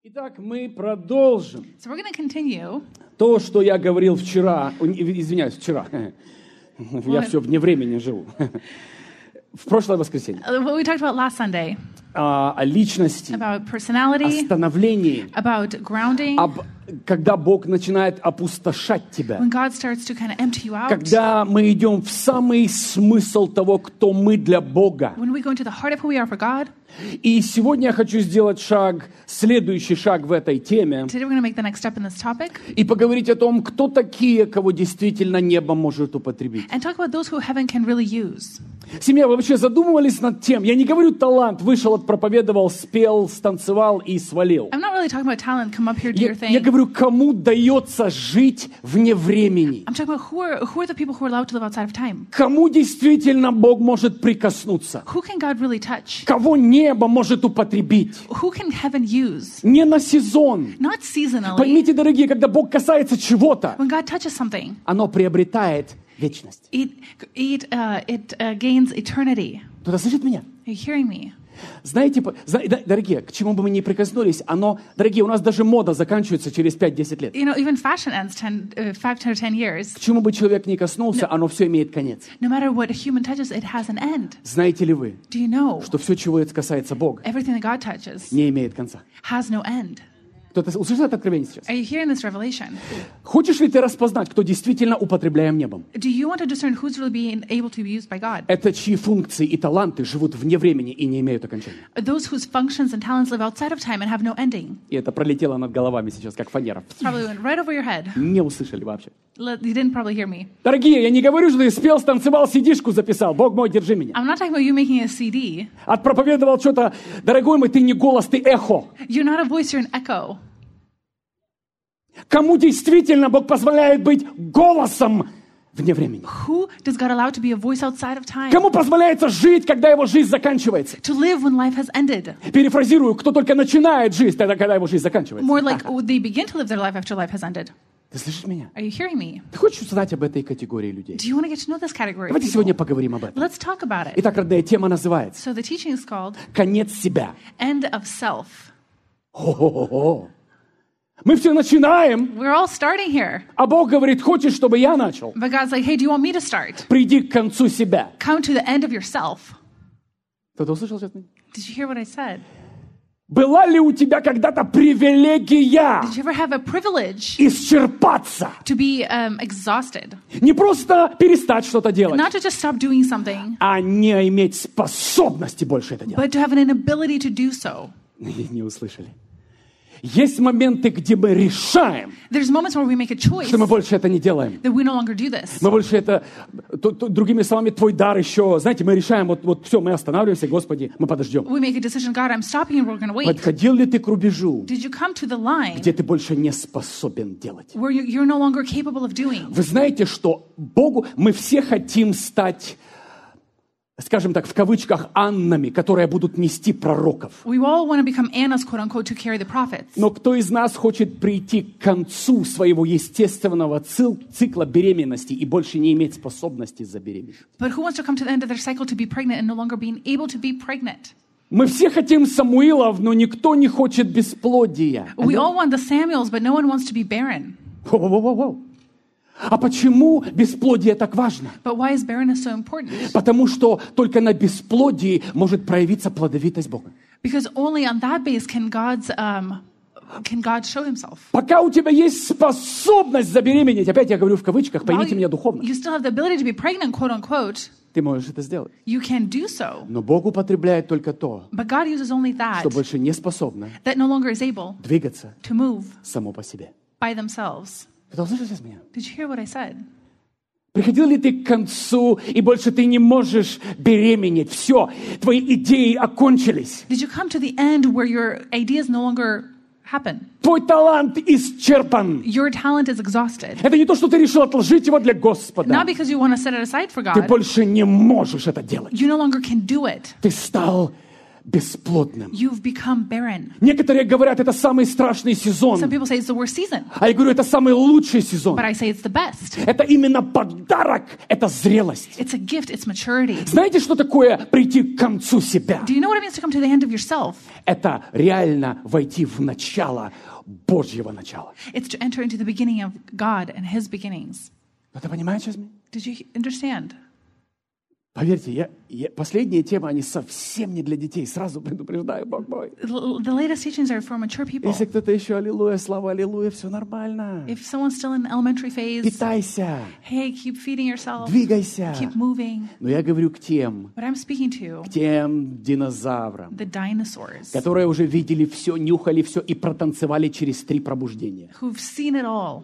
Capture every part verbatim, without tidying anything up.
Итак, мы продолжим So we're going to continue то, что я говорил вчера. Извиняюсь, вчера. Я все вне времени живу. В прошлое воскресенье. what we talked about last Sunday О, о личности, about о personality, становлении, about grounding. об, когда Бог начинает опустошать тебя. When God starts to kind of empty you out. Когда мы идем в самый смысл того, кто мы для Бога. When we go into the heart of who we are for God. И сегодня я хочу сделать шаг, следующий шаг в этой теме. Today we're going to make the next step in this topic. И поговорить о том, кто такие, кого действительно небо может употребить. And talk about those who heaven can really use. Семья, вы вообще задумывались над тем? Я не говорю талант, вышел, отпроповедовал, спел, станцевал и свалил. I'm not really talking about talent, come up here, do Я, your thing. я говорю, кому дается жить вне времени? I'm talking about who are, who are the people who are allowed to live outside of time. Кому действительно Бог может прикоснуться? Who can God really touch? Кого небо может употребить? Who can heaven use? Не на сезон. Not seasonally. Поймите, дорогие, когда Бог касается чего-то, When God touches something, оно приобретает вечность. it, it, uh, it uh, gains eternity. Кто-то слышит меня? Are you hearing me? Знаете, зна- да- дорогие, к чему бы мы ни прикоснулись, оно, дорогие, у нас даже мода заканчивается через пять-десять лет. You know, even fashion ends ten, uh, five, ten, or ten years. К чему бы человек ни коснулся, оно все имеет конец. No matter what a human touches, it has an end. Знаете ли вы, Do you know что все, чего это касается Бога, everything that God touches не имеет конца? has no end? Кто-то услышал это откровение сейчас? Are you hearing this revelation? Хочешь ли ты распознать, кто действительно употребляем небом? Do you want to discern who's really being able to be used by God? Это чьи функции и таланты живут вне времени и не имеют окончания. Those whose functions and talents live outside of time and have no ending. И это пролетело над головами сейчас, как фанера. Probably went right over your head. Не услышали вообще. Let- You didn't probably hear me. Дорогие, я не говорю, что ты спел, станцевал, сидишку записал. Бог мой, держи меня. I'm not talking about you making a C D. Отпроповедовал что-то. Дорогой мой, ты не голос, ты эхо. You're not a voice, you're an echo. Кому действительно Бог позволяет быть голосом вне времени? Who does God allow to be a voice outside of time? Кому позволяется жить, когда его жизнь заканчивается? To live when life has ended. Перефразирую, кто только начинает жить, тогда, когда его жизнь заканчивается. More like oh, they begin to live their life after life has ended. Ты слышишь меня? Are you hearing me? Ты хочешь узнать об этой категории людей? Do you want to get to know this category of Давайте people? сегодня поговорим об этом. Let's talk about it. Итак, родная тема называется So the teaching is called «Конец себя». End of Self. Хо-хо-хо. Мы все начинаем, We're all starting here. а Бог говорит, хочешь, чтобы я начал? But God's like, hey, do you want me to start? Приди к концу себя. Come to the end of yourself. Кто-то услышал сейчас? Did you hear what I said? Была ли у тебя когда-то привилегия Did you ever have a privilege исчерпаться? to be um, exhausted? Не просто перестать что-то делать, Not to just stop doing something, а не иметь способности больше это делать. but to have an inability to do so. Не услышали. Есть моменты, где мы решаем, There's moments where we make a choice что мы больше это не делаем. that we no longer do this. Мы больше это, то- то- другими словами, твой дар еще, знаете, мы решаем, вот, вот все, мы останавливаемся, Господи, мы подождем. We make a decision, God, I'm stopping and we're going to wait. Подходил ли ты к рубежу, Did you come to the line где ты больше не способен делать? where you- you're no longer capable of doing? Вы знаете, что Богу мы все хотим стать, скажем так, в кавычках, Аннами, которые будут нести пророков. We all want to become Annas, quote unquote, to carry the prophets. Но кто из нас хочет прийти к концу своего естественного цил- цикла беременности и больше не иметь способности забеременеть? But who wants to come to the end of their cycle to be pregnant and no longer being able to be pregnant? Мы все хотим Самуилов, но никто не хочет бесплодия. We all want the Samuels, but no one wants to be barren. Воу-воу-воу-воу. А почему бесплодие так важно? But why is barrenness so important? Потому что только на бесплодии может проявиться плодовитость Бога. Because only on that base can God's um, can God show Himself. Пока у тебя есть способность забеременеть, опять я говорю в кавычках, While поймите меня you, духовно, you still have the ability to be pregnant, quote unquote. ты можешь это сделать. You can do so. Но Бог употребляет только то, But God uses only that что больше не способно that no longer is able двигаться to move само по себе. by themselves. Кто услышал сейчас меня? Did you hear what I said? Приходил ли ты к концу, и больше ты не можешь беременеть? Все, твои идеи окончились. Did you come to the end where your ideas no longer happen? Твой талант исчерпан. Your talent is exhausted. Это не то, что ты решил отложить его для Господа. Not because you want to set it aside for Ты God. больше не можешь это делать. You no longer can do it. Ты стал бесплодным. You've become barren. Некоторые говорят, это самый страшный сезон. Some people say it's the worst season, А я говорю, это самый лучший сезон. but I say it's the best. Это именно подарок, это зрелость. It's a gift, it's maturity. Знаете, что такое прийти к концу себя? Do you know what it means to come to the end of yourself? Это реально войти в начало Божьего начала. It's to enter into the beginning of God and His beginnings. Вы понимаете сейчас? Did you understand? Поверьте, я, я, последние темы, они совсем не для детей. Сразу предупреждаю, Бог мой. The the latest teachings are for mature people. Если кто-то еще аллилуйя, слава аллилуйя, все нормально. If someone's still in elementary phase, Питайся, hey, keep feeding yourself, двигайся. keep moving. Но я говорю к тем, But I'm speaking to к тем динозаврам, the dinosaurs которые уже видели все, нюхали все и протанцевали через три пробуждения. who've seen it all.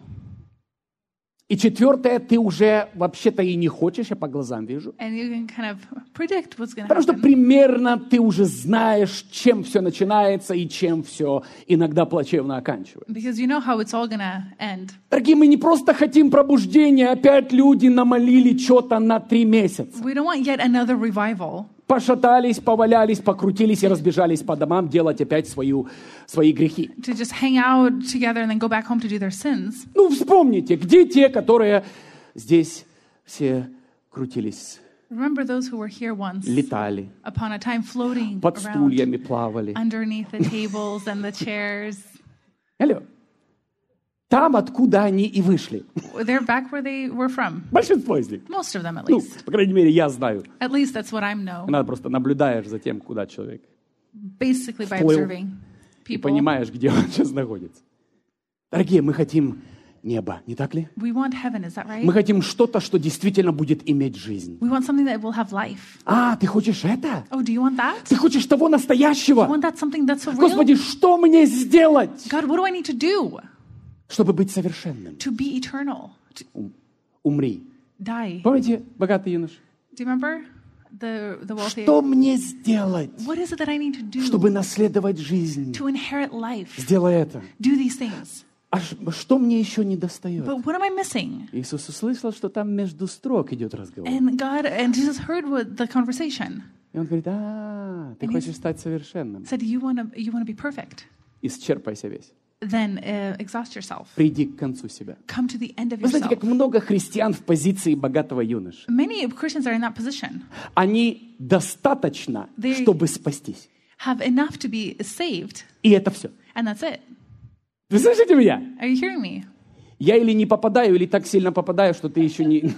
И четвертое, ты уже вообще-то и не хочешь, я по глазам вижу. And you can kind of predict what's going to Потому что happen. примерно ты уже знаешь, чем все начинается и чем все иногда плачевно оканчивается. Because you know how it's all going to end. Дорогие, мы не просто хотим пробуждения, опять люди намолили что-то на три месяца. We don't want yet another revival. Пошатались, повалялись, покрутились и разбежались по домам делать опять свою, свои грехи. To just hang out together and then go back home to do their sins. Ну, вспомните, где те, которые здесь все крутились, Remember those who were here once, летали, upon a time floating под around стульями плавали. underneath the tables and the chairs. Алло. Там, откуда они и вышли. They're back where they were from. Большинство из них. Most of them, at Ну, least. по крайней мере, я знаю. At least that's what I know. Надо просто наблюдаешь за тем, куда человек. Basically by Вплыл. observing И people. понимаешь, где он сейчас находится. Дорогие, мы хотим неба, не так ли? We want heaven, is that right? Мы хотим что-то, что действительно будет иметь жизнь. We want something that will have life. А, ты хочешь это? Oh, do you want that? Ты хочешь того You настоящего? want that something that's so real? Господи, что мне сделать, God, what do I need to do чтобы быть совершенным? to be eternal? To Ум- Умри. die? Помните, богатый юнош? Do you remember the, the wealthy? Что мне сделать, What is it that I need to do чтобы наследовать жизнь? to inherit life? Сделай это. Do these things. А ш- что мне еще не достает? But what am I missing? Иисус услышал, что там между строк идет разговор. And God, and Jesus heard what the conversation. И он говорит, а, ты And хочешь стать совершенным. Said, you want to, you want to be perfect. Исчерпайся весь. Then uh, exhaust yourself. Приди к концу себя. Come to the end of Вы знаете, yourself. как много христиан в позиции богатого юноши. Many Christians are in that position. Они достаточно, They- чтобы спастись. Have enough to be saved, И это все. and that's it. Вы слышите меня? Are you hearing me? Я или не попадаю, или так сильно попадаю, что ты еще не...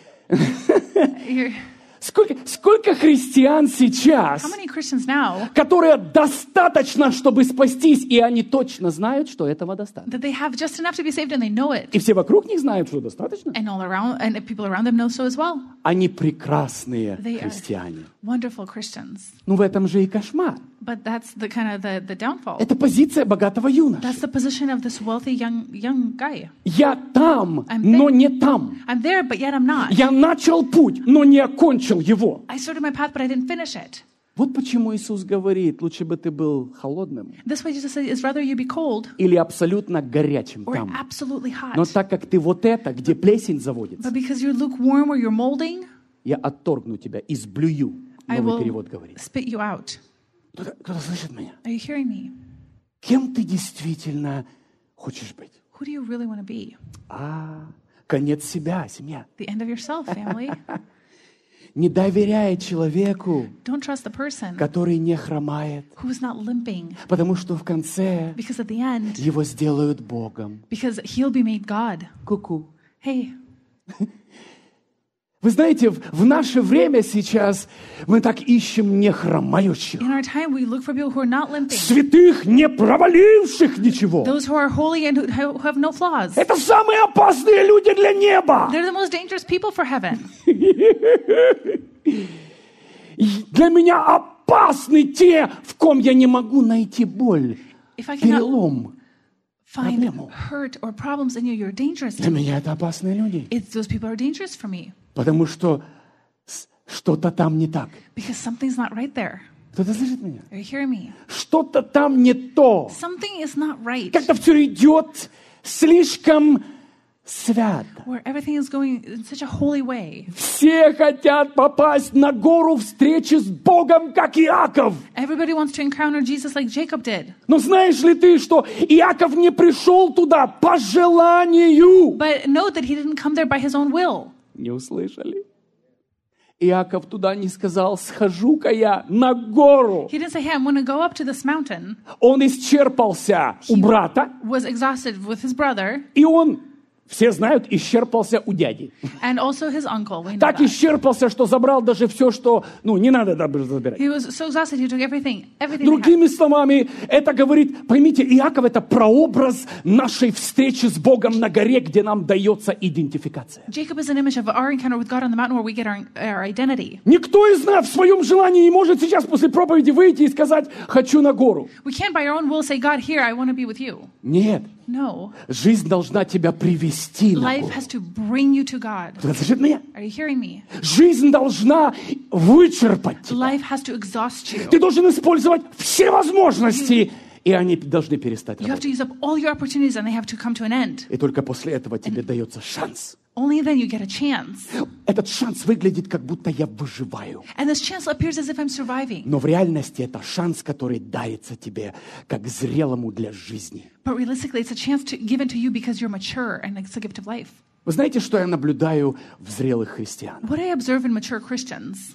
You're, Сколько, сколько христиан сейчас, how many Christians now которые достаточно, чтобы спастись, и они точно знают, что этого достаточно. that they have just enough to be saved and they know it, И все вокруг них знают, что достаточно. and all around, and people around them know so as well. Они прекрасные They are христиане. wonderful Christians. Ну, в этом же и кошмар. But that's the kind of the, the downfall. Это позиция богатого юноши. That's the position of this wealthy young young guy. Я там, I'm но there. не там. I'm there, but yet I'm not. Я начал путь, но не окончил его. I started my path, but I didn't finish it. Вот почему Иисус говорит, лучше бы ты был холодным This way Jesus said, is rather you be cold или абсолютно горячим or там. absolutely hot. Но так как ты вот это, где плесень заводится, But because you're lukewarm or you're molding, я отторгну тебя и сблюю. I Новый will перевод говорит. spit you out. Кто-то, кто-то слышит меня? Are you hearing me? Кем ты действительно хочешь быть? Who do you really want to be? А, конец себя, семья. The end of yourself, family. Не доверяй человеку, Don't trust the person который не хромает, who's not limping, потому что в конце because at the end, его сделают Богом. because he'll be made God. Ку-ку. Hey, Вы знаете, в, в наше время сейчас мы так ищем не хромающих, in our time, we look for people who are not limping, святых, не проваливших ничего. those who are holy and who who have no flaws. Это самые опасные люди для неба. They're the most dangerous people for heaven. И для меня опасны те, в ком я не могу найти боль, If I cannot перелом. find проблему. hurt or problems in you, you're dangerous Для to me. меня это опасные люди. It's, those people are dangerous for me Потому что с- что-то там не так. because something's not right there. Кто-то слышит меня? Are you hearing me? Что-то там не то. Something is not right. Как-то все идет слишком свято. where everything is going in such a holy way. Все хотят попасть на гору встречи с Богом, как Иаков. Everybody wants to encounter Jesus like Jacob did. Но знаешь ли ты, что Иаков не пришел туда по желанию? But note that he didn't come there by his own will. Не услышали? Иаков туда не сказал: схожу-ка я на гору. He didn't say, hey, I'm going to go up to this mountain. Он исчерпался у брата, Was exhausted with his brother и он, все знают, исчерпался у дяди. and also his uncle. We know Так that. исчерпался, что забрал даже все, что, ну, не надо даже забирать. He was so exhausted, he took everything, everything they had. Другими словами, это говорит, поймите, Иаков — это прообраз нашей встречи с Богом на горе, где нам дается идентификация. Jacob is an image of our encounter with God on the mountain where we get our, our identity. Никто из нас в своем желании не может сейчас после проповеди выйти и сказать: хочу на гору. We can't by our own will say, God, here, I want to be with you. Нет. No. Жизнь должна тебя привести на Life гору. has to bring you to God. Ты слышишь меня? Are you hearing me? Жизнь должна вычерпать тебя. Life has to exhaust you. Ты должен использовать все возможности, и они должны перестать You have to работать. use up all your opportunities and they have to come to an end. И только после этого тебе дается шанс. Only then you get a chance. Этот шанс выглядит, как будто я выживаю. And this chance appears as if I'm surviving. Но в реальности это шанс, который дарится тебе как зрелому для жизни. But realistically, it's a chance to, given to you because you're mature and it's a gift of life. Вы знаете, что я наблюдаю в зрелых христианах? What I observe in mature Christians,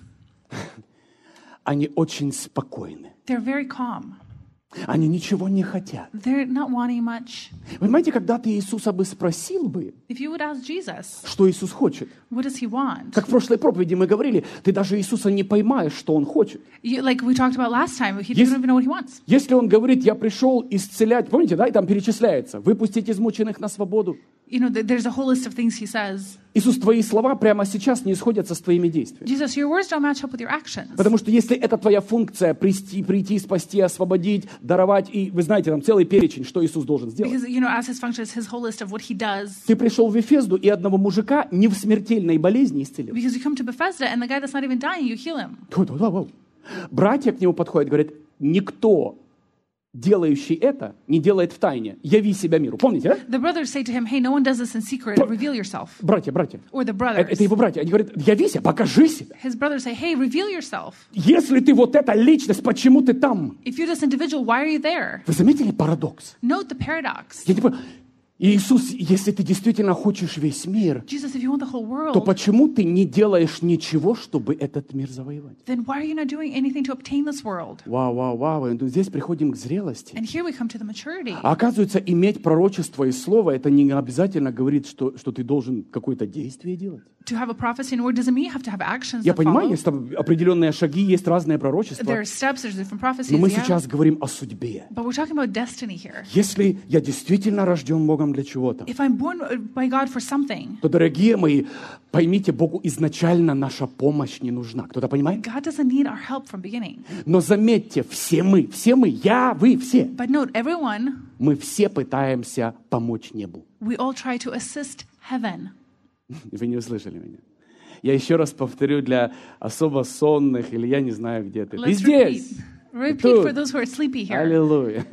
Они очень спокойны. they're very calm. Они ничего не хотят. They're not wanting much. Понимаете, когда ты Иисуса бы спросил бы, If you would ask Jesus, что Иисус хочет, what does he want? как в прошлой проповеди мы говорили, ты даже Иисуса не поймаешь, что Он хочет. You, like we talked about last time, he Yes. doesn't even know what he wants. Если Он говорит: я пришел исцелять, помните, да, и там перечисляется, выпустить измученных на свободу. You know, th- there's a whole list of things he says. Иисус, твои слова прямо сейчас не сходятся с твоими действиями. Jesus, your words don't match up with your actions. Потому что если это твоя функция — прийти, прийти, спасти, освободить, даровать, и вы знаете, там целый перечень, что Иисус должен сделать. Because, you know, as his function is his whole list of what he does. Ты пришел в Вифезду и одного мужика не в смертельной болезни исцелил. Because you come to Bethesda and the guy that's not even dying, you heal him. Ту-ту-ту-ту. Братья к нему подходят, говорят: никто, делающий это, не делает в тайне. Яви себя миру. Помните, да? The brothers say to him, hey, no one does this in secret. Reveal yourself. Братья, братья. Or the Это, brothers. это его братья. Они говорят: яви себя, покажи себя. His brothers say, hey, reveal yourself. Если ты вот эта личность, почему ты там? If you're this individual, why are you there? Вы заметили парадокс? Note the paradox. Я не понимаю. Иисус, если ты действительно хочешь весь мир, Jesus, if you want the whole то world, почему ты не делаешь ничего, чтобы этот мир завоевать? then why are you not doing anything to obtain this world? Вау, вау, вау. И здесь приходим к зрелости. And here we come to the maturity. А оказывается, иметь пророчество и слово — это не обязательно говорит, что, что ты должен какое-то действие делать. To have a prophecy and word doesn't mean you have to have actions Я that понимаю, follow. есть там определенные шаги, есть разные пророчества. There are steps, there's different prophecies, Но мы yeah. сейчас говорим о судьбе. But we're talking about destiny here. Если я действительно рожден Богом для чего-то, If I'm born by God for something, то, дорогие мои, поймите, Богу изначально наша помощь не нужна. Кто-то понимает? God doesn't need our help from beginning. Но заметьте, все мы, все мы, я, вы, все, But note, everyone, мы все пытаемся помочь небу. we all try to assist heaven. Вы не услышали меня. Я еще раз повторю для особо сонных, или я не знаю, где ты. Ты Let's здесь. repeat. Repeat Тут. for those who are sleepy here. Аллилуйя.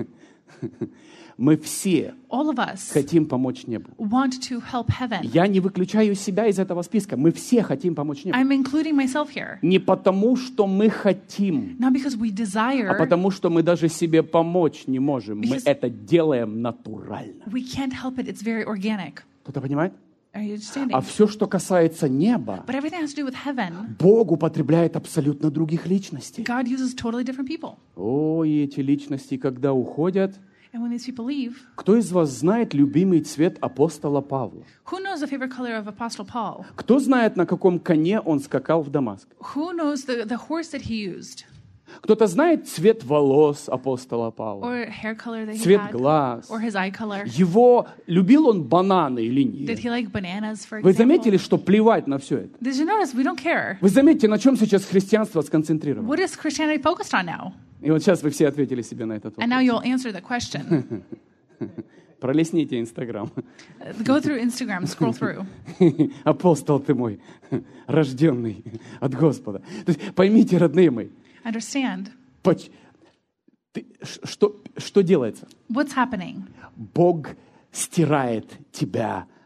Мы все All of us хотим помочь небу. want to help heaven. Я не выключаю себя из этого списка. Мы все хотим помочь небу. I'm including myself here. Не потому, что мы хотим, Not because we а desire, потому, что мы даже себе помочь не можем. Мы Because- это делаем натурально. we can't help it. It's very organic. Кто-то понимает? Are you understanding? А все, что касается неба, But everything has to do with heaven. Бог употребляет абсолютно других личностей. God uses totally different people. О, и эти личности, когда уходят, And when these people leave, кто из вас знает любимый цвет апостола Павла? who knows the favorite color of Apostle Paul? Кто знает, на каком коне он скакал в Дамаск? Who knows the, the horse that he used? Кто-то знает цвет волос апостола Павла? Or hair color that he Цвет had? глаз? Or his eye color? Его, любил он бананы или Did нет? he like bananas, for Вы example? заметили, что плевать на все это? Did you notice? We don't care. Вы заметите, на чем сейчас христианство сконцентрировано? What is Christianity focused on now? И вот сейчас вы все ответили себе на этот And now вопрос. you'll answer the question. Пролистните Инстаграм. Go through Instagram, scroll through. Апостол ты мой, рожденный от Господа. То есть, поймите, родные мои, Understand поч- ты- ш- что, что делается? what's happening. Бог стирает тебя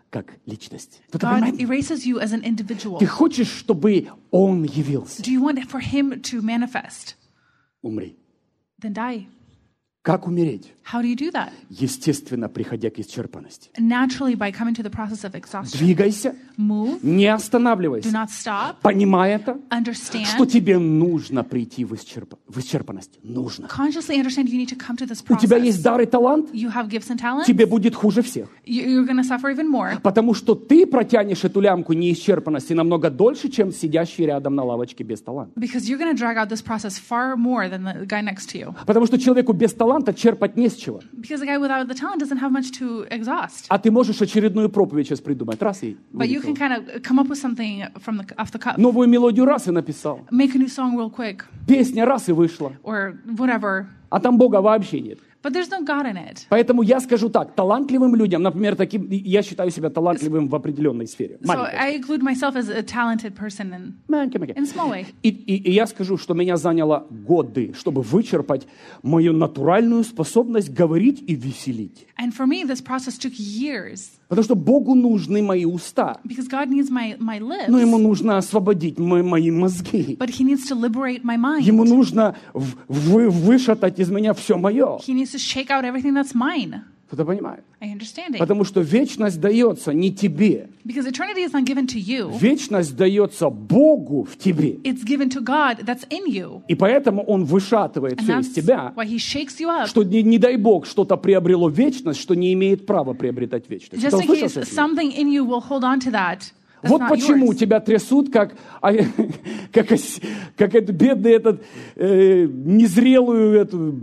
как личность. Кто-то God понимает? erases you as an individual. Ты хочешь, чтобы Он явился? Do you want for him to manifest? Умри. Then die. Как умереть? How do you do that? Естественно, приходя к исчерпанности. Naturally, by coming to the process of exhaustion. Двигайся, Move. не Do останавливайся. not stop. Понимай это, что Understand. тебе нужно прийти в, исчерп... в исчерпанность. Нужно. Consciously understand you need to come to this У тебя есть process. дар и талант, You have gifts and talents. тебе будет хуже всех. You- You're going to suffer even more Потому что ты протянешь эту лямку неисчерпанности намного дольше, чем сидящий рядом на лавочке без таланта. because you're going to drag out this process far more than the guy next to you. Потому что человеку без таланта черпать не с чего. Because the guy without the talent doesn't have much to exhaust. А ты можешь очередную проповедь сейчас придумать. Раз и But you вылетел. can kind of come up with something from the off the cuff. Новую мелодию раз и написал. Make a new song real quick Песня раз и вышла. or whatever. А там Бога вообще нет. But there's no God in it. Поэтому я скажу так, талантливым людям, например, таким, я считаю себя талантливым в определенной сфере. So Маленькой. I include myself as a talented person in, Маленькой, маленькой. in a small way. И, и- и я скажу, что меня заняло годы, чтобы вычерпать мою натуральную способность говорить и веселить. And for me, this process took years Потому что Богу нужны мои уста. because God needs my, my lips, Но Ему нужно освободить мо- мои мозги. but He needs to liberate my Ему mind. нужно в- вы- вышатать из меня все мое. He needs to shake out everything that's mine. Кто-то понимает? I understand it. Потому что вечность дается не тебе. Because eternity is not given to you. Вечность дается Богу в тебе. It's given to God that's in you. И поэтому Он вышатывает And все из that's тебя, why He shakes you up. что не, не дай Бог что-то приобрело вечность, что не имеет права приобретать вечность. Just Ты in услышал case это? something in you will hold on to that. That's Вот not почему yours. тебя трясут, как, а, как, ос- как этот бедный этот, э, незрелую эту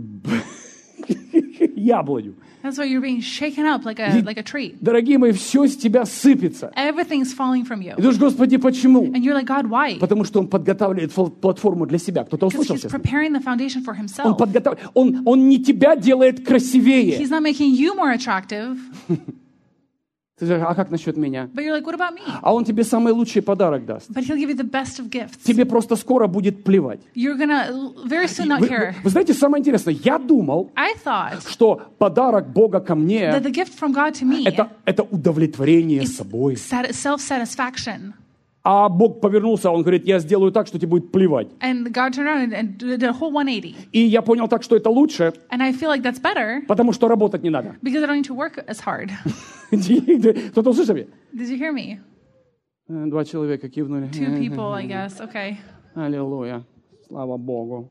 яблоню. That's why you're being shaken up like a, like a tree. Дорогие мои, все с тебя сыпется. Everything's falling from И you. ты думаешь, Господи, почему? And you're like, God, why? Потому что Он подготавливает фл- платформу для себя. Кто-то Because услышал He's сейчас? preparing the foundation for Он Himself. подготавливает. Он, он не тебя делает красивее. He's not making you more attractive, Ты же, а как насчет меня? but you're like, what about me? А Он тебе самый лучший подарок даст. But He'll give you the best of gifts. Тебе просто скоро будет плевать. You're gonna very soon not Вы, care. вы- вы знаете, самое интересное, я думал, I thought что подарок Бога ко that мне the gift from God to me это, это удовлетворение is собой. sat- self-satisfaction. А Бог повернулся, Он говорит, я сделаю так, что тебе будет плевать. And God turned around and, and did a whole one eighty. И я понял так, что это лучше, And I feel like that's better потому что работать не надо. because I don't need to work as hard. Кто-то услышал меня? Did you hear me? Э, Два человека кивнули. Two people, I guess. Okay. Аллилуйя. Слава Богу.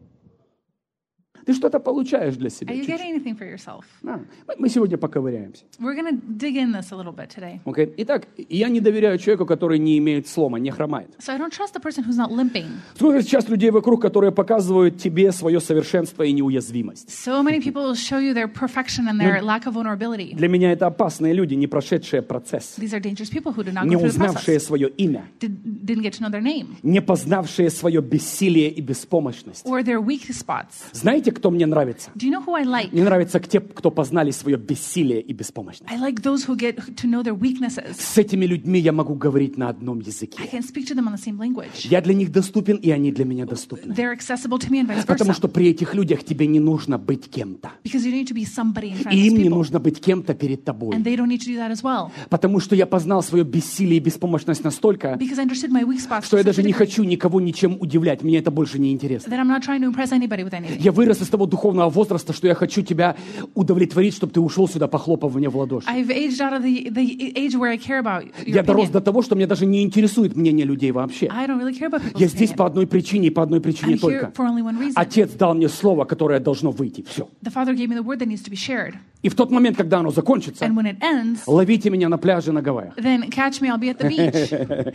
Ты что-то получаешь для себя. Are you чуть-чуть. getting anything for yourself? А, мы- Мы сегодня поковыряемся. We're going to dig in this a little bit today. Окей? Итак, я не доверяю человеку, который не имеет слома, не хромает. So I don't trust the person who's not limping. Сколько сейчас людей вокруг, которые показывают тебе свое совершенство и неуязвимость. So many people will show you their perfection and their lack of vulnerability. Для меня это опасные люди, не прошедшие процесс, These are dangerous people who did not не go through the узнавшие process, свое имя, did, didn't get to know their name, не познавшие свое бессилие и беспомощность. or their weak spots. Знаете, кто мне нравится? Do you know who I like? Мне нравятся те, кто познали свое бессилие и беспомощность. I like those who get to know their weaknesses. С этими людьми я могу говорить на одном I языке. can speak to them on the same language. Я для них доступен, и они для меня доступны. They're accessible to me and vice Потому versa. что при этих людях тебе не нужно быть кем-то. Because you need to be somebody in front of И those им не people. нужно быть кем-то перед тобой. And they don't need to do that as well. Потому что я познал свое бессилие и беспомощность настолько, Because I understood my weak spots что я to даже such a не degree хочу никого ничем удивлять. Мне это больше не интересно. that I'm not trying to impress anybody with anything. Я вырос из того духовного возраста, что я хочу тебя удовлетворить, чтобы ты ушел сюда, похлопав мне в ладоши. I've aged out of the, the age where I care about your Я дорос opinion. до того, что мне даже не интересует мнение людей вообще. I don't really care about people's Я здесь opinion. по одной причине и по одной I'm причине here только. for only one reason. Отец дал мне слово, которое должно выйти. Все. The Father gave me the word that needs to be shared. И в тот момент, когда оно закончится, And when it ends, ловите меня на пляже на Гавайях. then catch me, I'll be at the beach.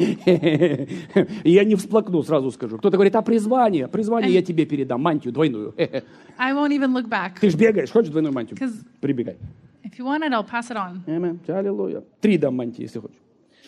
И я не всплакну, сразу скажу. Кто-то говорит, а призвание? Призвание я тебе передам, мантию двойную. I won't even look back. Ты ж бегаешь, хочешь двойную мантию? 'Cause- Прибегай. If you want it, I'll pass it on. Аминь. Аллилуйя. Три дам мантии, если хочешь.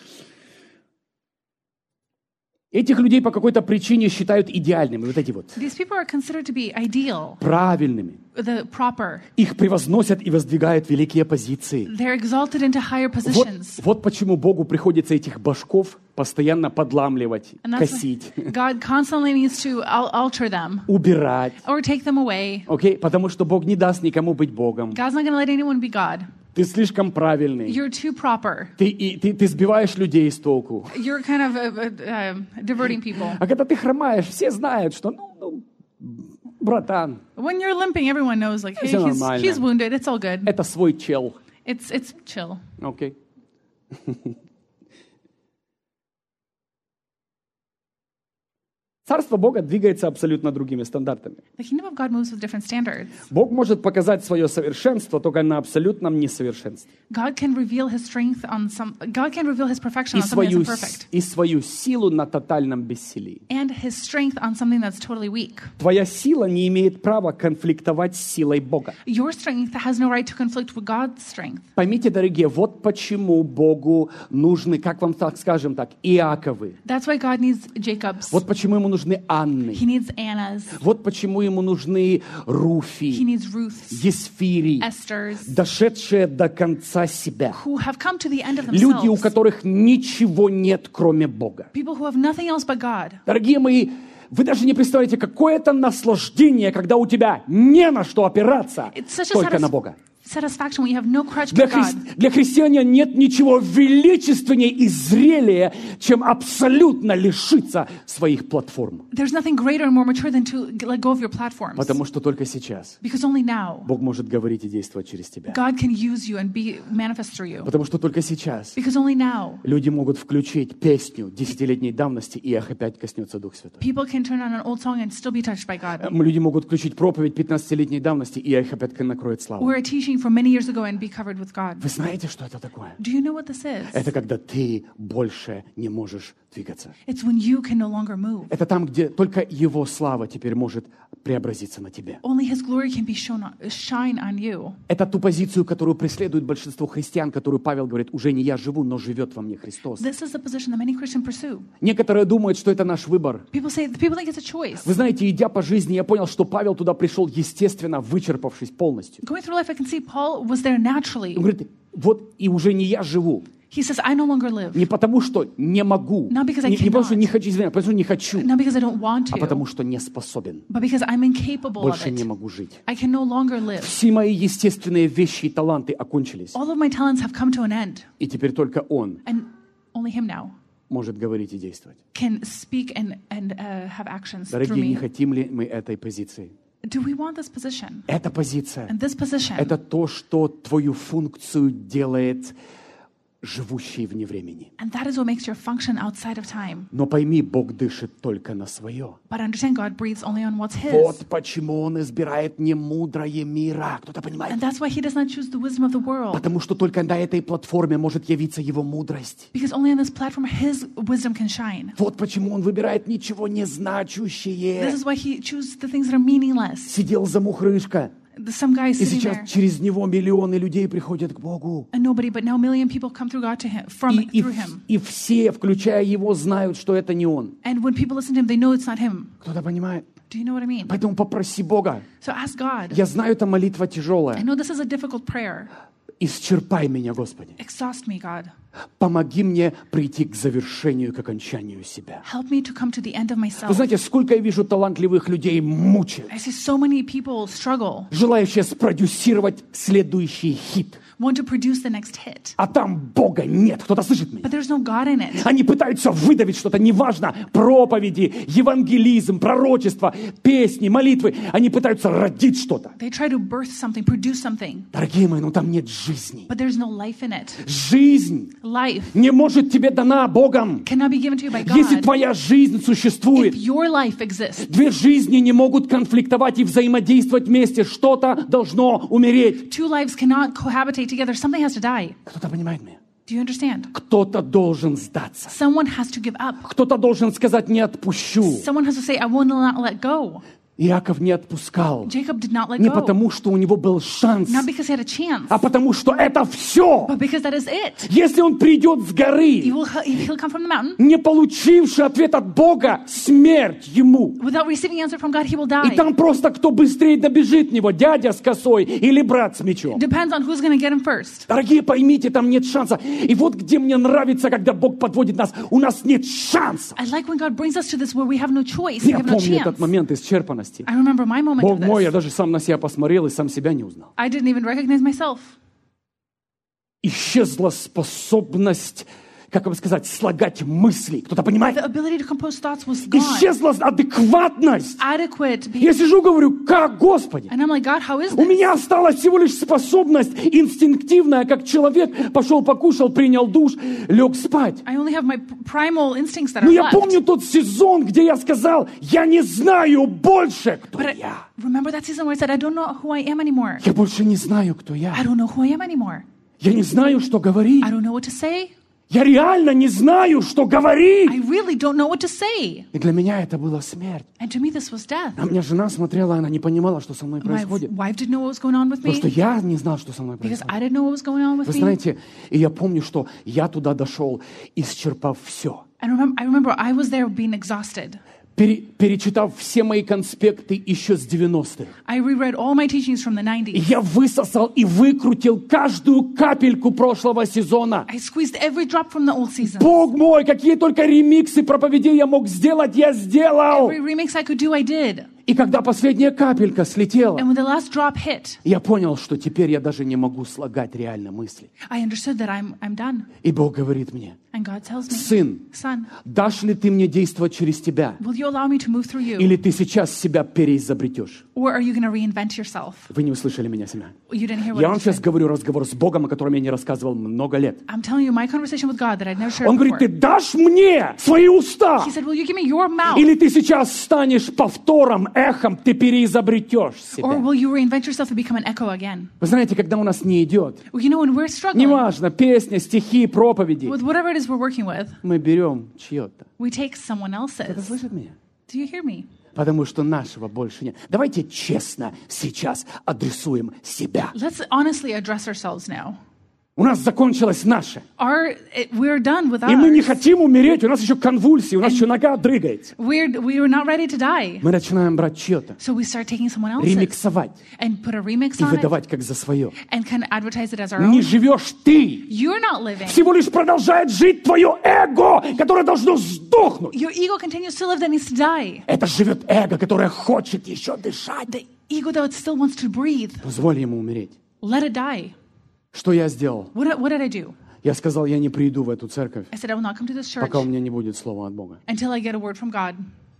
Этих людей по какой-то причине считают идеальными, вот эти вот, These people are considered to be ideal, правильными. the proper. Их превозносят и воздвигают великие позиции. They're exalted into higher Вот, positions. вот почему Богу приходится этих башков постоянно подламливать, And that's косить, why God constantly needs to al- alter them убирать. or take them away. Окей? Потому что Бог не даст никому быть Богом. God's not going to let anyone be God. Ты слишком правильный. You're too proper. Ты, и, ты, ты сбиваешь людей с толку. You're kind of uh, uh, uh, diverting people. А когда ты хромаешь, все знают, что, ну, ну братан, When you're limping, everyone knows, like, hey, Всё he's, нормально. he's wounded. It's all good. это свой чел. It's it's chill. Окей. Царство Бога двигается абсолютно другими стандартами. The kingdom of God moves with different standards. Бог может показать свое совершенство только на абсолютном несовершенстве. God can reveal His strength on some. God can reveal His perfection И on something свою, that's imperfect, и свою силу на тотальном бессилии. and His strength on something that's totally weak. Твоя сила не имеет права конфликтовать с силой Бога. Your strength has no right to conflict with God's strength. Поймите, дорогие, вот почему Богу нужны, как вам так скажем так, Иаковы. That's why God needs Jacob's. Вот почему ему нужны Анны. He needs Anna's. Вот почему ему нужны He Руфи, needs Ruth's, Есфири, Esther's, дошедшие до конца себя. who have come to the end of Люди, у themselves. которых ничего нет, кроме Бога. People who have nothing else but God. Дорогие мои, вы даже не представляете, какое это наслаждение, когда у тебя не на что опираться, It's such a только satis- на Бога. satisfaction when you have no crutch Для, but хри- God. для христианина нет ничего величественнее и зрелее, чем абсолютно лишиться своих платформ. There's nothing greater and more mature than to let go of your platforms. Потому что только сейчас Because only now Бог может говорить и действовать через тебя. God can use you and be manifest through you. Потому что только сейчас Because only now люди могут включить песню десятилетней давности, и их опять коснется Дух Святой. people can turn on an old song and still be touched by God. М, Люди могут включить проповедь пятнадцатилетней давности, и их опять накроет слава. Or a teaching from many years ago and be covered with God. Вы знаете, что это такое? Do you know what this is? Это когда ты больше не можешь двигаться. It's when you can no longer move. Это там, где только Его слава теперь может преобразиться на тебе. Only His glory can be shown on, shine on you. Это ту позицию, которую преследует большинство христиан, которую Павел говорит, уже не я живу, но живет во мне Христос. This is the position that many Christians pursue. Некоторые думают, что это наш выбор. People say people think it's a choice. Вы знаете, идя по жизни, я понял, что Павел туда пришел, естественно, вычерпавшись полностью. Going through life, I can see Paul was there naturally. Он говорит, вот и уже не я живу. He says, I no longer live. Не потому, что не могу. Not because I Не, не потому, что cannot. не хочу, извиняюсь, потому что не хочу. Not because I don't want А потому, to, что не способен. but because I'm incapable of Больше не it. могу жить. I can no longer live. Все мои естественные вещи и таланты окончились. All of my talents have come to an end, И теперь только Он and only Him now может говорить и действовать. can speak and, and uh, have actions through Дорогие, не me. хотим ли мы этой позиции? Do we want this position? Эта позиция And this position, – это то, что твою функцию делает живущей вне времени. and that is what makes your function outside of time. Но пойми, Бог дышит только на свое. But understand, God breathes only on what's His. Вот почему Он избирает не мудрое мира. Кто-то понимает? And that's why He does not choose the wisdom of the world. Потому что только на этой платформе может явиться Его мудрость. Because only on this platform His wisdom can shine. Вот почему Он выбирает ничего не This значущее. is why He chooses the things that are meaningless. Сидел замухрышка. The- Some guy И sitting сейчас there, через него миллионы людей приходят к Богу. and nobody, but now a million people come through God to Him, from И, и, through Him. и все, включая его, знают, что это не Он. And when people listen to Him, they know it's not Him. Кто-то понимает? Do you know what I mean? Поэтому попроси Бога. So ask God. Я знаю, это молитва I тяжелая. know this is a difficult prayer. Исчерпай меня, Господи. Exhaust me, God. Помоги мне прийти к завершению, к окончанию себя. Help me to come to the end of Вы myself. знаете, сколько я вижу талантливых людей мучают, I see so many people struggle, желающие спродюсировать следующий хит. want to produce the next hit, А там Бога нет. Кто-то слышит меня? but there's no God in it. Они пытаются выдавить что-то, неважно, проповеди, евангелизм, пророчество, песни, молитвы. Они пытаются родить что-то. They try to birth something, produce something, Дорогие мои, ну там нет жизни. but there's no life in it. Жизнь Life не может тебе дана Богом. cannot be given to you by Если God. твоя жизнь существует, If your life exists, две жизни не могут конфликтовать и взаимодействовать вместе. Что-то должно умереть. two lives cannot cohabitate together. Something has to die. Кто-то понимает меня? Do you understand? Кто-то должен сдаться. Someone has to give up. Кто-то должен сказать «не отпущу». Someone has to say, I will not let go. Иаков не отпускал. Jacob did not let Не go. потому, что у него был шанс, Not because he had a chance, а потому, что это все. but because that is it. Если он придет с He горы, will, he'll come from the mountain. не получивший ответ от Бога, смерть ему. Without receiving answer from God, he will И die. там просто кто быстрее добежит в него, дядя с косой или брат с мечом. Depends on who's going to get him first. Дорогие, поймите, там нет шанса. И вот где мне нравится, когда Бог подводит нас, у нас нет шанса. I like when God brings us to this where we have no choice, we Я have no помню этот chance. момент исчерпанности. I remember my moment Бог of мой, я this. даже сам на себя посмотрел и сам себя не узнал. I didn't even recognize myself. исчезла способность, как вам сказать, слагать мысли. Кто-то понимает? The ability to compose thoughts was gone. Исчезла адекватность. Adequate. Я сижу, говорю, как, Господи? And I'm like, God, how is У this? меня осталась всего лишь способность инстинктивная, как человек пошел, покушал, принял душ, лег спать. I only have my primal instincts that Но are я left. помню тот сезон, где я сказал, я не знаю больше, кто But I, я. remember that season where I said, I don't know who I am anymore. Я больше не знаю, кто я. I don't know who I am anymore. Я не знаю, что говорить. I don't know what to say. Я реально не знаю, что говорить. I really don't know what to say. И для меня это была смерть. And to me, this was death. А меня жена смотрела, она не понимала, что со мной My происходит. wife didn't know what was going on with Потому что me я не знал, что со мной because происходит. I didn't know what was going on with Вы me. знаете, и я помню, что я туда дошел, исчерпав все. And remember, I remember I was there being exhausted. Пере- перечитав все мои конспекты еще с девяностых. I reread all my teachings from the И nineties. я высосал и выкрутил каждую капельку прошлого сезона. I squeezed every drop from the old season. Бог мой, какие только ремиксы проповедей я мог сделать, я сделал. Every remix I could do, I did. И когда последняя капелька слетела, And when the last drop hit, я понял, что теперь я даже не могу слагать реально мысли. I understood that I'm, I'm done. И Бог говорит мне, And God tells me, сын, son, дашь ли ты мне действовать через тебя? will you allow me to move through you? Или ты сейчас себя переизобретешь? Or are you going to reinvent yourself? Вы не услышали меня, семья. You didn't hear what Я I вам just сейчас said. говорю разговор с Богом, о котором я не рассказывал много лет. I'm telling you my conversation with God that I'd never shared Он говорит, before. ты дашь мне свои уста? He said, will you give me your mouth? Или ты сейчас станешь повтором, эхом, ты переизобретешь Or себя? will you reinvent yourself and become an echo again? Вы знаете, когда у нас не идет, Well, you know, when we're struggling неважно, песня, стихи, проповеди, with whatever it is we're working with, мы берем чье-то. we take someone Это else's. слышит меня? Do you hear me? Потому что нашего больше нет. Давайте честно сейчас адресуем себя. Let's honestly address ourselves now. У нас закончилось наше. Our, it, we're done with И мы не ours. хотим умереть, у нас еще конвульсии, у нас еще нога дрыгается. We're, we're not ready to die. Мы начинаем брать чье-то, So we start taking someone else's ремиксовать and put a remix и on it выдавать как за свое. and kind of advertise it as our Не own. живешь ты. You're not living. Всего лишь продолжает жить твое эго, которое должно сдохнуть. Your ego continues to live that needs to die. Это живет эго, которое хочет еще дышать. The ego that still wants to breathe, Позволь ему умереть. let it die. Что я сделал? What, what did I do? Я сказал, я не приду в эту церковь, I said, I will not come to this church пока у меня не будет слова от Бога. until I get a word from God.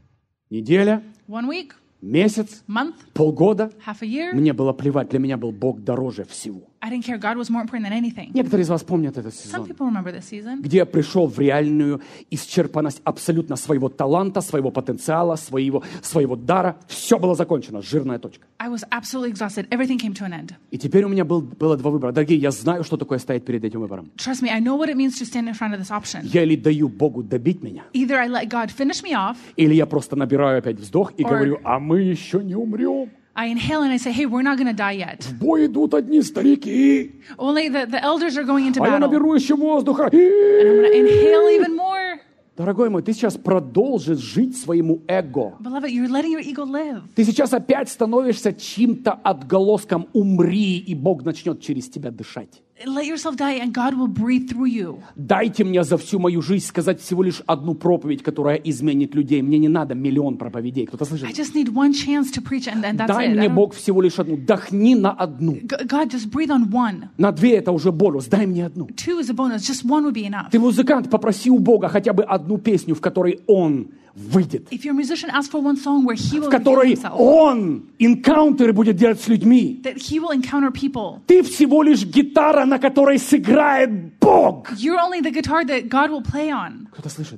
Неделя, One week, месяц, month, полгода. half a year. Мне было плевать, для меня был Бог дороже всего. I didn't care. God was more important than anything. Некоторые из вас помнят этот Some сезон, people remember this season. где я пришел в реальную исчерпанность абсолютно своего таланта, своего потенциала, своего, своего дара. Все было закончено, жирная точка. I was absolutely exhausted. Everything came to an end. И теперь у меня был, было два выбора. Дорогие, я знаю, что такое стоять перед этим выбором. Trust me, I know what it means to stand in front of this option. Я или даю Богу добить меня, Either I let God finish me off, или я просто набираю опять вздох и Or- говорю, а мы еще не умрем. I inhale and I say, hey, we're not going to die yet. В бой идут одни старики, Only the, the elders are going into а я battle. наберу еще воздуха. And I'm going to inhale even more. Дорогой мой, ты сейчас продолжишь жить своему эго. Beloved, you're letting your ego live. Ты сейчас опять становишься чьим-то отголоском. Умри, и Бог начнет через тебя дышать. Let yourself die and God will breathe through you. Дайте мне за всю мою жизнь сказать всего лишь одну проповедь, которая изменит людей. Мне не надо миллион проповедей. Кто-то слышит? I just need one chance to preach and, and that's Дай it. I мне don't- Бог всего лишь одну. Дохни на одну. G- God, just breathe on one. На две это уже бонус. Дай мне одну. Two is a bonus. Just one would be enough. Ты музыкант, попроси у Бога хотя бы одну песню, в которой Он выйдет. If you're a musician, ask for one song where he will В reveal которой himself. Он инкаунтеры будет делать с людьми. That he will encounter people. Ты всего лишь гитара, на которой сыграет Бог. You're only the guitar that God will play on. Кто-то слышит?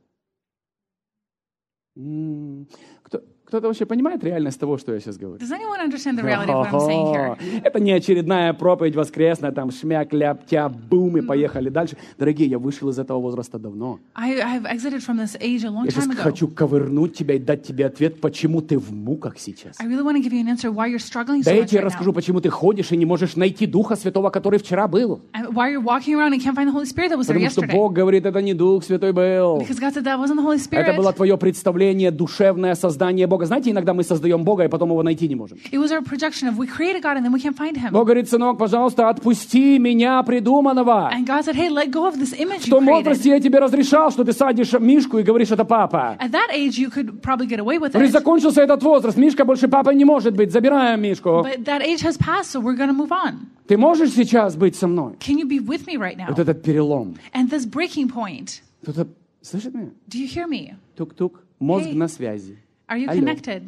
М, Кто, кто-то вообще понимает реальность того, что я сейчас говорю? Does anyone understand the reality of what I'm saying here? Это не очередная проповедь воскресная, там шмяк, ляп, тяп, бум, и поехали дальше. Дорогие, я вышел из этого возраста давно. I, I have exited from this age a long Я сейчас time ago. хочу ковырнуть тебя и дать тебе ответ, почему ты в муках сейчас. I really want to give you an answer why you're struggling so Да я much тебе right расскажу, now. почему ты ходишь и не можешь найти Духа Святого, который вчера был. And why you're walking around and can't find the Holy Spirit that was there Потому что yesterday. Бог говорит, это не Дух Святой был. Because God said that wasn't the Holy Это Spirit. было твое представление, душевное создание Бога. Бога. Знаете, иногда мы создаем Бога, и потом его найти не можем. It was our projection of we created God and then we can't find him. Бог говорит: сынок, пожалуйста, отпусти меня придуманного. And God said, hey, let go of this image В you том created. возрасте я тебе разрешал, что ты садишь Мишку и говоришь: это папа. At that age, you could probably get away with Говорит: it. закончился этот возраст, Мишка больше папой не может быть, забираем Мишку. But that age has passed, so we're going to move on. Ты можешь сейчас быть со мной? Can you be with me right now? Вот этот перелом. And this breaking point, Кто-то слышит меня? do you hear me? Тук-тук. Мозг Hey. на связи. Are you Алло. connected?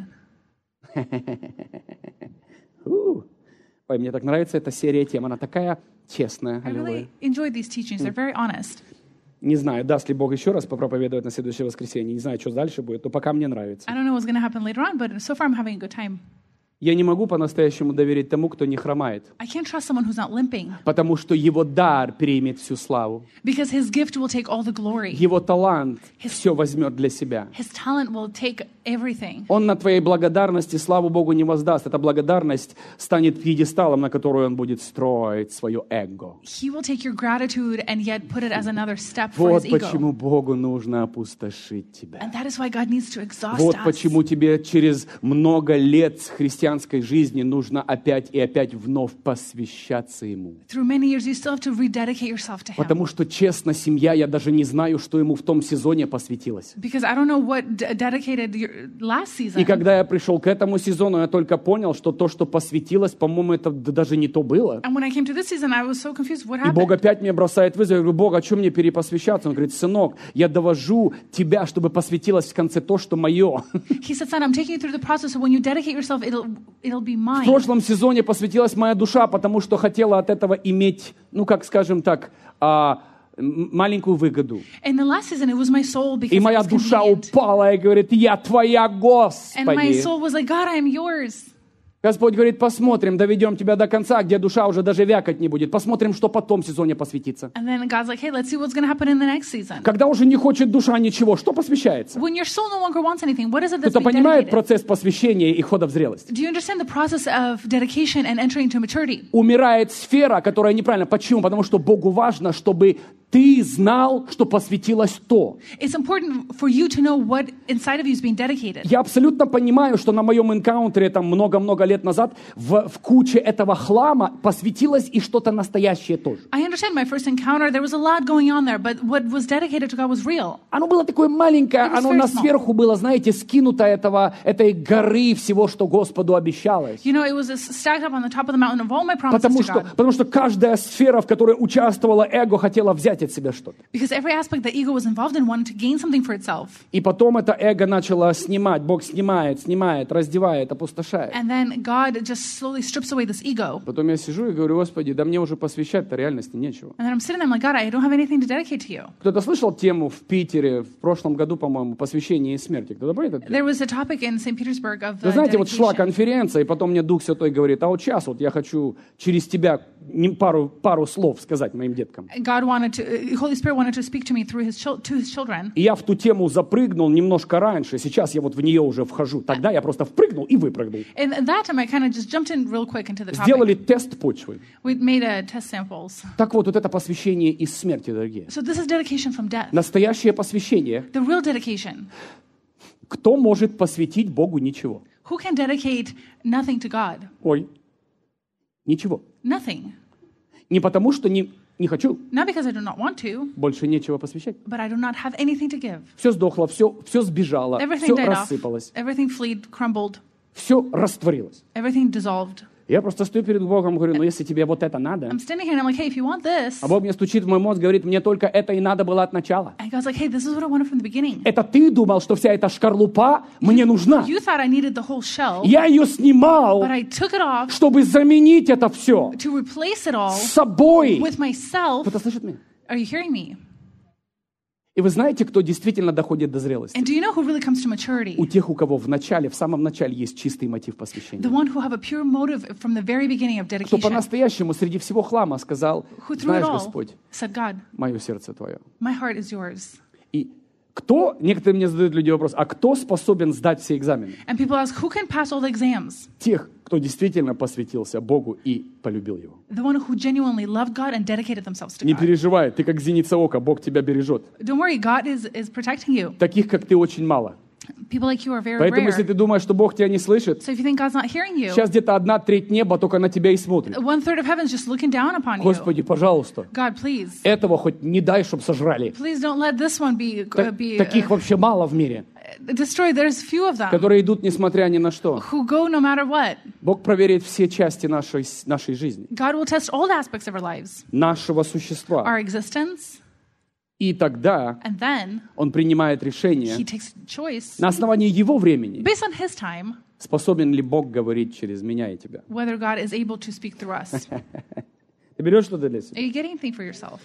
У. Ой, мне так нравится эта серия тем. Она такая честная. I Аллилуйя. really enjoyed these teachings. They're very honest. Не знаю, даст ли Бог еще раз попроповедовать на следующее воскресенье. Не знаю, что дальше будет, но пока мне нравится. I don't know what's going to happen later on, but so far I'm having a good time. Я не могу по-настоящему доверить тому, кто не хромает, I can't trust someone who's not limping потому что его дар примет всю славу. because his gift will take all the glory. Его талант все возьмет для себя. His talent will take everything. Он на твоей благодарности славу Богу не воздаст. Эта благодарность станет пьедесталом, на который он будет строить свое эго. He will take your gratitude and yet put it as another step for Вот his ego. почему Богу нужно опустошить тебя. And that is why God needs to exhaust Вот us. почему тебе через много лет христианской жизни нужно опять и опять вновь посвящаться Ему. Through many years, you still have to rededicate yourself to Him. Потому что, честно, семья, я даже не знаю, что ему в том сезоне посвятилась. Because I don't know what d- dedicated your last season. И когда я пришел к этому сезону, я только понял, что то, что посвятилось, по-моему, это д- даже не то было. And when I came to this season, I was so confused. What И Бог happened? опять мне бросает вызов. Я говорю: Бог, а что мне перепосвящаться? Он говорит: сынок, я довожу тебя, чтобы посвятилось в конце то, что мое. He said, son, I'm taking you through the process, so when you dedicate yourself, it'll it'll be В mine. прошлом сезоне посвятилась моя душа, потому что хотела от этого иметь, ну, как скажем так, а, м- маленькую выгоду. In the last season, it was my soul because И it моя was душа convenient. упала и говорит: я твоя, And my Господи. soul was like, God, I am yours. Господь говорит: посмотрим, доведем тебя до конца, где душа уже даже вякать не будет. Посмотрим, что потом в сезоне посвятится. And then God's like, hey, let's see what's going to happen in the next season. Когда уже не хочет душа ничего, что посвящается? When your soul no longer wants anything, what is it that's Кто-то being понимает dedicated? процесс посвящения и хода в зрелость? Do you understand the process of dedication and entering into maturity? Умирает сфера, которая неправильна. Почему? Потому что Богу важно, чтобы ты знал, что посвятилось то. It's important for you to know what inside of you is being dedicated. Я абсолютно понимаю, что на моем энкаунтере там много-много лет назад в, в куче этого хлама посвятилось и что-то настоящее тоже. I understand my first encounter, there was a lot going on there, but what was dedicated to God was real. Оно было такое маленькое, It was оно very на small. сверху было, знаете, скинуто этого, этой горы всего, что Господу обещалось. You know, it was stacked up on the top of the mountain of all my promises Потому to что, God. потому что каждая сфера, в которой участвовала эго, хотела взять от себя что-то. Because every aspect that ego was involved in wanted to gain something for itself. И потом это эго начало снимать. Бог снимает, снимает, раздевает, опустошает. And then God just slowly strips away this ego. Потом я сижу и говорю: Господи, да мне уже посвящать-то реальности нечего. And then I'm sitting there, I'm like, God, I don't have anything to dedicate to you. Кто-то слышал тему в Питере в прошлом году, по-моему, посвящение и смерти? Кто-то помнит это? There was a topic in Saint Petersburg of Вы uh, знаете, вот шла dedication. конференция, и потом мне Дух Святой говорит: а вот сейчас вот я хочу через тебя не- пару, пару слов сказать моим деткам. God wanted to, uh, Holy Spirit wanted to speak to me through his chil- to his children. И я в ту тему запрыгнул немножко раньше, сейчас я вот в нее уже вхожу. Тогда я просто впрыгнул и выпрыгнул. And at that time, I kind of just jumped in real quick into the topic. Сделали тест почвы. We made uh, test samples. Так вот, вот это посвящение из смерти, дорогие. So this is dedication from death. Настоящее посвящение. The real dedication. Кто может посвятить Богу ничего? Who can dedicate nothing to God? Ой, ничего. Nothing. Не потому, что не, не хочу, Not because I do not want to, больше нечего посвящать. but I do not have anything to give. Все сдохло, все, все сбежало, Everything все died off. рассыпалось, Everything fled, crumbled. все растворилось. Everything dissolved. Я просто стою перед Богом и говорю: ну если тебе вот это надо. I'm standing here and I'm like, hey, if you want this, А Бог мне стучит в мой мозг, говорит: мне только это и надо было от начала. and God's like, hey, this is what I wanted from the beginning. Это ты думал, что вся эта шкарлупа мне нужна. You thought I needed the whole shell, Я ее снимал, but I took it off чтобы заменить это все to replace it all с собой. with myself. Кто-то слышит меня? Are you hearing me? И вы знаете, кто действительно доходит до зрелости? And do you know who really comes to maturity? У тех, у кого в начале, в самом начале есть чистый мотив посвящения. The one who have a pure motive from the very beginning of Кто dedication. по-настоящему среди всего хлама сказал: Who through it знаешь, all Господь, said, God, мое сердце твое. my heart is yours. И кто, некоторые мне задают люди вопрос: а кто способен сдать все экзамены? And people ask, who can pass all the exams? Тех, кто действительно посвятился Богу и полюбил Его. The one who genuinely loved God and dedicated themselves to Не God. переживай, ты как зеница ока, Бог тебя бережет. Don't worry, God is, is protecting you. Таких, как ты, очень мало. People like you are very Поэтому, если rare. ты думаешь, что Бог тебя не слышит, So if you think God's not hearing you, сейчас где-то одна треть неба только на тебя и смотрит. one third of heaven's just looking down upon you. Господи, пожалуйста, God, please, этого хоть не дай, чтоб сожрали. please don't let this one be Ta- be Таких uh, вообще мало в мире, destroyed. There's few of them которые идут несмотря ни на что. who go no matter what. Бог проверит все части нашей, нашей жизни, God will test all aspects of our lives, нашего существа. our existence, И тогда and then Он принимает He решение takes choice на основании Его времени, based on His time, способен ли Бог говорить через меня и тебя. whether God is able to speak through us. Ты берешь что-то для себя? Are you getting anything for yourself?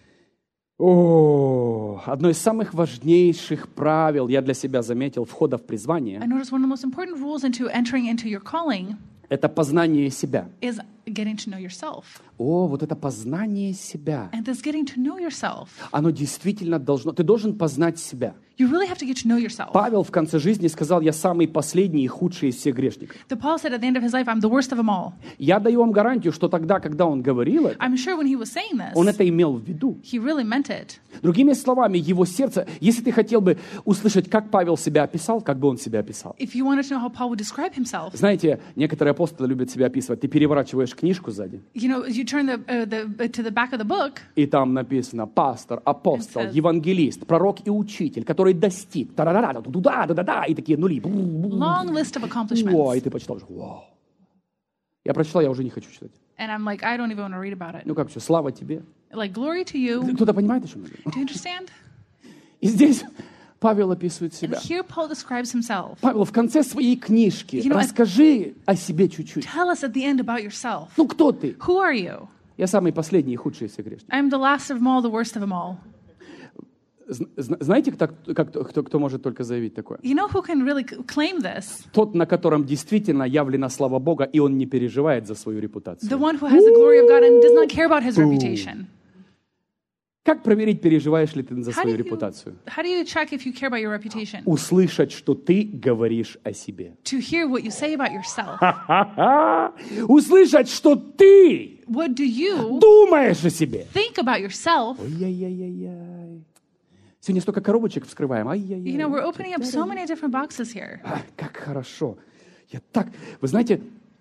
О, одно из самых важнейших правил я для себя заметил входа в призвание I noticed one of the most important rules into entering into your calling – это познание себя. is getting to know yourself. О, вот это познание себя. And this getting to know yourself, Оно действительно должно... Ты должен познать себя. you really have to get to know yourself. Павел в конце жизни сказал: «Я самый последний и худший из всех грешников». The Paul said at the end of his life, I'm the worst of them all. Я даю вам гарантию, что тогда, когда он говорил это, I'm sure when he was saying this, он это имел в виду. he really meant it. Другими словами, его сердце... Если ты хотел бы услышать, как Павел себя описал, как бы он себя описал. If you wanted to know how Paul would describe himself, Знаете, некоторые апостолы любят себя описывать. Ты переворачиваешь книжку сзади, you know, you turn the, uh, the uh, to the back of the book, и там написано: пастор, апостол, It says- евангелист, пророк и учитель, который достиг. Та-да-да-да, туда, да-да-да, и такие нули. long list of О, и accomplishments. ты почитал уже. Вау. Я прочитал, я уже не хочу читать. And I'm like, I don't even want to read about it. Ну как все, слава тебе. Like, glory to you. Кто-то понимает, о чем я говорю? Do you understand? И здесь Павел описывает And себя. here Paul describes himself. Павел, в конце своей книжки You know, I- расскажи о себе чуть-чуть. Tell us at the end about yourself. Ну кто ты? Who are you? Я самый последний и худший из всех грешников. I'm the last of them all, the worst of them all. Зн- зн- Знаете, кто, как, кто, кто может только заявить такое? You know who can really c- claim this? Тот, на котором действительно явлена слава Бога, и он не переживает за свою репутацию. The one who has the glory of God and does not care about his reputation. Как проверить, переживаешь ли ты за How do свою you, репутацию? how do you check if you care about your reputation? Услышать, что ты говоришь о себе. To hear what you say about yourself. Ха-ха-ха! Услышать, что ты What do you думаешь о себе. think about yourself? Ой-яй-яй-яй. Сегодня столько коробочек вскрываем. Ай-яй-яй. You know, we're opening up so many different boxes here. А, как хорошо. Я так... Вы знаете,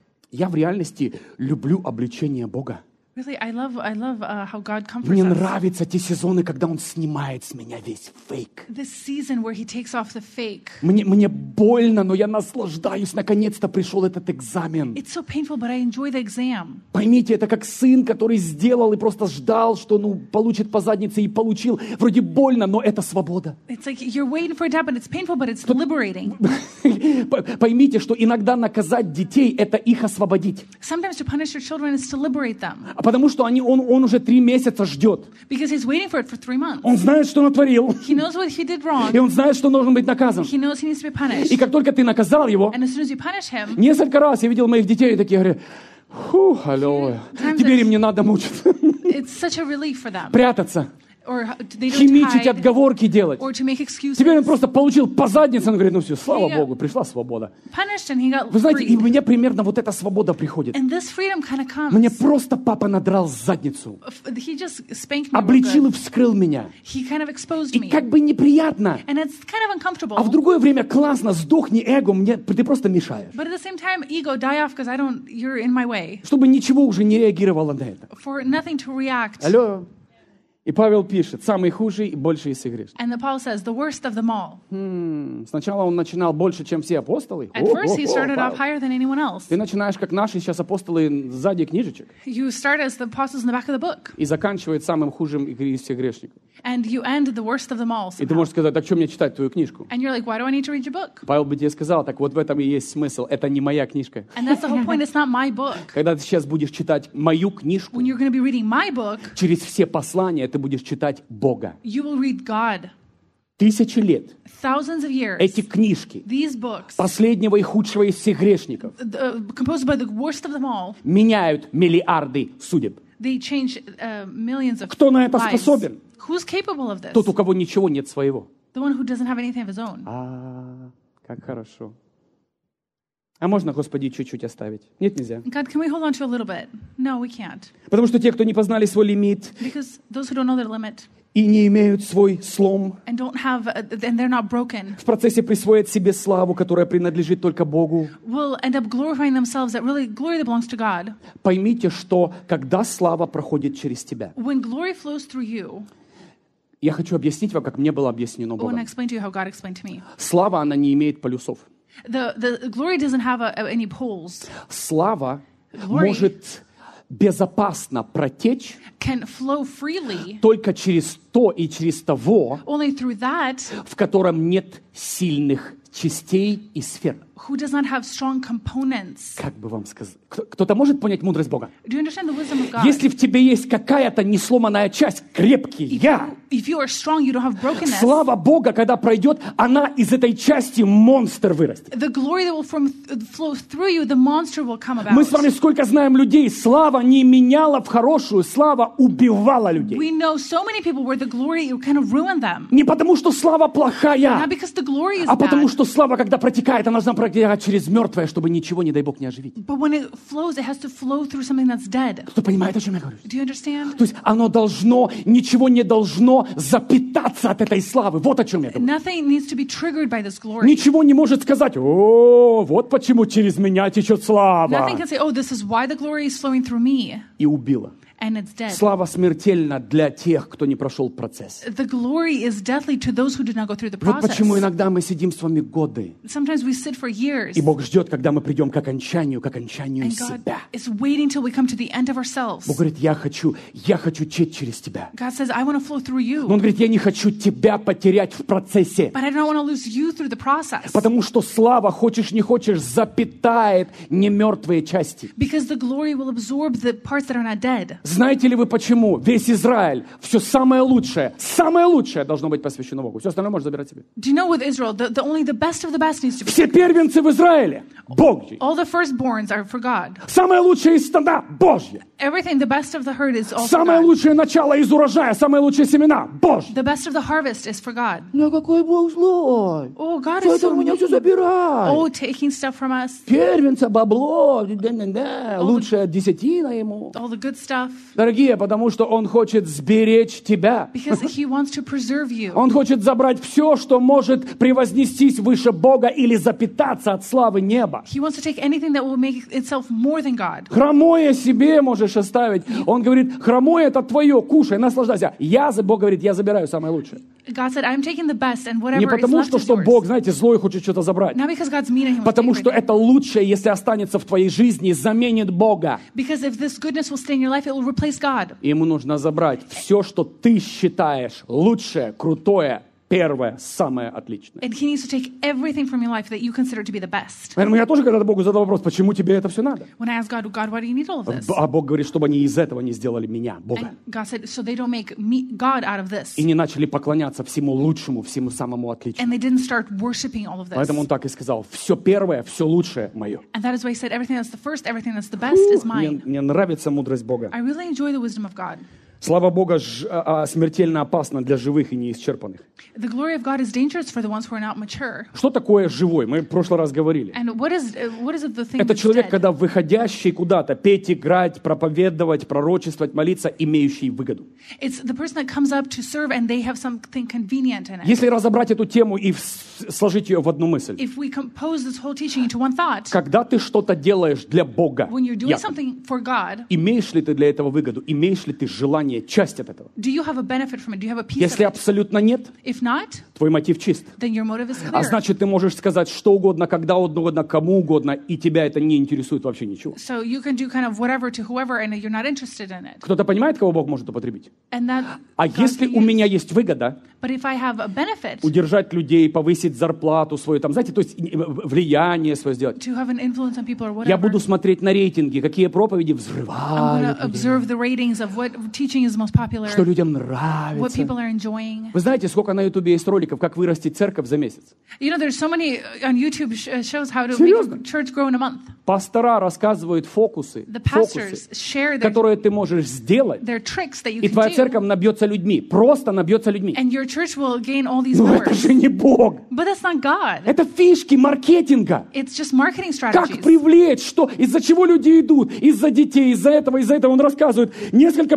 я в реальности люблю обличение Бога. Really, I love, I love uh, how God comforts Мне us. нравятся те сезоны, когда Он снимает с меня весь фейк. This season where he takes off the fake. Мне, мне больно, но я наслаждаюсь. Наконец-то пришел этот экзамен. It's so painful, but I enjoy the exam. Поймите, это как сын, который сделал и просто ждал, что ну, получит по заднице, и получил. Вроде больно, но это свобода. It's like you're waiting for it to happen. It's painful, but it's liberating. Поймите, что иногда наказать детей – это их освободить. Sometimes to punish your children is to liberate them. А потому что они, он, он уже три месяца ждет. Because he's waiting for it for three months. Он знает, что натворил. He knows what he did И wrong. он знает, что должен быть наказан. He knows he needs to be punished. И как только ты наказал его, And as soon as you punish him, несколько раз я видел моих детей, и такие говорят: фу, алло, теперь им не надо мучиться. it's such a relief for them. Прятаться, Or they don't химичить, hide, отговорки делать. or to make excuses. Теперь он просто получил по заднице, он говорит: ну все, слава Yeah. Богу, пришла свобода. Punished and he got Вы знаете, и у freed. меня примерно вот эта свобода приходит. And this freedom kind of comes. Мне просто папа надрал задницу, F- He just spanked me real обличил и good. вскрыл меня. He kind of exposed И me. как бы неприятно. And it's kind of uncomfortable. А в другое время классно, сдохни эго, мне, ты просто мешаешь. But at the same time, ego, die off because I don't, you're in my way. Чтобы ничего уже не реагировало на это. For nothing to react. Алло. И Павел пишет: самый худший и больше из всех грешников. And the Paul says, the worst of them all. М, Сначала он начинал больше, чем все апостолы. At first, he О-о-о, started off Павел. higher than anyone else. Ты начинаешь, как наши сейчас апостолы, сзади книжечек. You start as the apostles in the back of the book. И заканчивает самым худшим из всех грешников. And you end the worst of them all И ты somehow. можешь сказать: так что мне читать твою книжку? And you're like, why do I need to read your book? Павел бы тебе сказал: так вот в этом и есть смысл. Это не моя книжка. And that's the whole point. It's not my book. Когда ты сейчас будешь читать мою книжку, When you're going to be reading my book, через все послания ты будешь читать Бога. you will read God. Тысячи лет Thousands of years. эти книжки These books, последнего и худшего из всех грешников uh, composed by the worst of them all, меняют миллиарды судеб. they change uh, millions of Кто на это lives. способен? Who's capable of this? Тот, у кого ничего нет своего. The one who doesn't have anything of his own. А, как хорошо. А можно, Господи, чуть-чуть оставить? Нет, нельзя. God, can we hold on to a little bit? No, we can't. Потому что те, кто не познали свой лимит, Because those who don't know their limit, и не имеют свой слом, and don't have, uh, and they're not broken, в процессе присвоят себе славу, которая принадлежит только Богу. will end up glorifying themselves that really glory that belongs to God. Поймите, что когда слава проходит через тебя, When glory flows through you, я хочу объяснить вам, как мне было объяснено I want to Богом. explain to you how God explained to me. Слава, она не имеет полюсов. The, the glory doesn't have a, a- any poles. Слава Glory. может безопасно протечь Can flow freely только через то и через того, only through that в котором нет сильных частей и сфер. who does not have strong components. Как бы вам сказать? Кто- Кто-то может понять мудрость Бога? Do you understand the wisdom of God? Если в тебе есть какая-то несломанная часть, крепкий я, If you are strong, you don't have brokenness. слава Бога, когда пройдет, она из этой части монстр вырастет. The glory that will from, flow through you, the monster will come about. Мы с вами сколько знаем людей, слава не меняла в хорошую, слава убивала людей. We know so many people where the glory kind of ruined them. Не потому, что слава плохая, Not because the glory is а потому, bad, что слава, когда протекает, она должна протекать через мертвое, чтобы ничего, не дай Бог, не оживить. but when it flows, it has to flow through something that's dead. Кто понимает, о чем я говорю? Do you understand? То есть оно должно, ничего не должно запитаться от этой славы. Вот о чем я говорю. Nothing needs to be triggered by this glory. Ничего не может сказать, о, вот почему через меня течет слава. Nothing can say, oh, this is why the glory is flowing through me, И убила. and it's dead. Слава смертельна для тех, кто не прошел процесс. The glory is deadly to those who did not go through the Вот process. почему иногда мы сидим с вами годы, Sometimes we sit for years, и Бог ждет, когда мы придем к окончанию, к окончанию and God себя. is waiting till we come to the end of ourselves. Бог говорит, я хочу, я хочу течь через тебя. God says, I want to flow through you, Но Он говорит, я не хочу тебя потерять в процессе. but I don't want to lose you through the process. Потому что слава, хочешь не хочешь, запитает немертвые части. Because the glory will absorb the parts that are not dead. Знаете ли вы, почему весь Израиль, все самое лучшее, самое лучшее должно быть посвящено Богу? Все остальное можно забирать себе. Do you know with Israel, the, the only the best of the best needs to be. Все первенцы в Израиле – Божьи. All the firstborns are for God. Самое лучшее из стада – Божье. Everything, the best of the herd is all for Самое God. лучшее начало из урожая, самые лучшие семена – Божье. The best of the harvest is for God. Ну какой Бог злой. Oh, God Что is это so у меня все mean. забирает? Oh, taking stuff from us, Первенца, бабло, да-да-да, лучшая десятина ему. all the good stuff, Дорогие, потому что Он хочет сберечь тебя. because He wants to preserve you. Он хочет забрать все, что может превознестись выше Бога или запитаться от славы неба. He wants to take anything that will make itself more than God. Хромое себе можешь оставить. Он говорит, хромое это твое, кушай, наслаждайся. Я, Бог говорит, я забираю самое лучшее. God said, I'm taking the best, and Не whatever is потому, left что, is что yours. Бог, знаете, злой хочет что-то забрать. Not because God's mean and He wants to Потому take что everything. это лучшее, если останется в твоей жизни, заменит Бога. Because if this goodness will stay in your life, it will replace God. И ему нужно забрать все, что ты считаешь лучшее, крутое, первое, самое отличное. And He needs to take everything from your life that you consider to be the best. Поэтому я тоже когда-то Богу задал вопрос, почему тебе это все надо? When I asked God, God, why do you need all of this? А Бог говорит, чтобы они из этого не сделали меня, Бога. And God said, so they don't make me, God out of this. И не начали поклоняться всему лучшему, всему самому отличному. And they didn't start worshiping all of this. Поэтому он так и сказал, все первое, все лучшее мое. And that is why He said, everything that's the first, everything that's the best is Мне, mine. мне нравится мудрость Бога. I really enjoy the wisdom of God. Слава Бога ж- а, а, смертельно опасна для живых и неисчерпанных. The glory of God is dangerous for the ones who are not mature. Что такое живой? Мы в прошлый раз говорили. And what is uh, what is it the thing Это that's человек, dead? когда выходящий куда-то, петь, играть, проповедовать, пророчествовать, молиться, имеющий выгоду. It's the person that comes up to serve and they have something convenient in it. Если разобрать эту тему и в- сложить ее в одну мысль. If we compose this whole teaching into one thought, Когда ты что-то делаешь для Бога, when you're doing якобы, something for God, имеешь ли ты для этого выгоду? Имеешь ли ты желание, часть от этого? do you have a benefit from it? Do you have a piece Если of it? абсолютно нет, If not, твой мотив чист. then your motive is А clear. значит, ты можешь сказать что угодно, когда угодно, кому угодно, и тебя это не интересует вообще ничего. So you can do kind of whatever to whoever and you're not interested in it. Кто-то понимает, кого Бог может употребить? And that А God если can у use. меня есть выгода, But if I have a benefit удержать людей, повысить зарплату свою, там, знаете, то есть э, влияние свое сделать, to have an influence on people or я whatever, буду смотреть на рейтинги, какие проповеди I'm going взрывают to людей, observe the ratings of what teaching is most popular, что людям what нравится. people are enjoying. Вы знаете, сколько на Ютубе есть роликов, как вырастить церковь за месяц? You know, there's so many uh, on YouTube sh- uh, shows how to Серьезно? make a church grow in a month. Пастора рассказывают фокусы, The фокусы, pastors share their, которые ты можешь сделать, their tricks that you и can твоя do, церковь набьется людьми, просто набьется людьми. and your church will gain all these Но это members. же не Бог. But that's not God. Это фишки маркетинга. It's just marketing Как strategies. привлечь, что, из-за чего люди идут, из-за детей, из-за этого, из-за этого. Он рассказывает несколько принципов,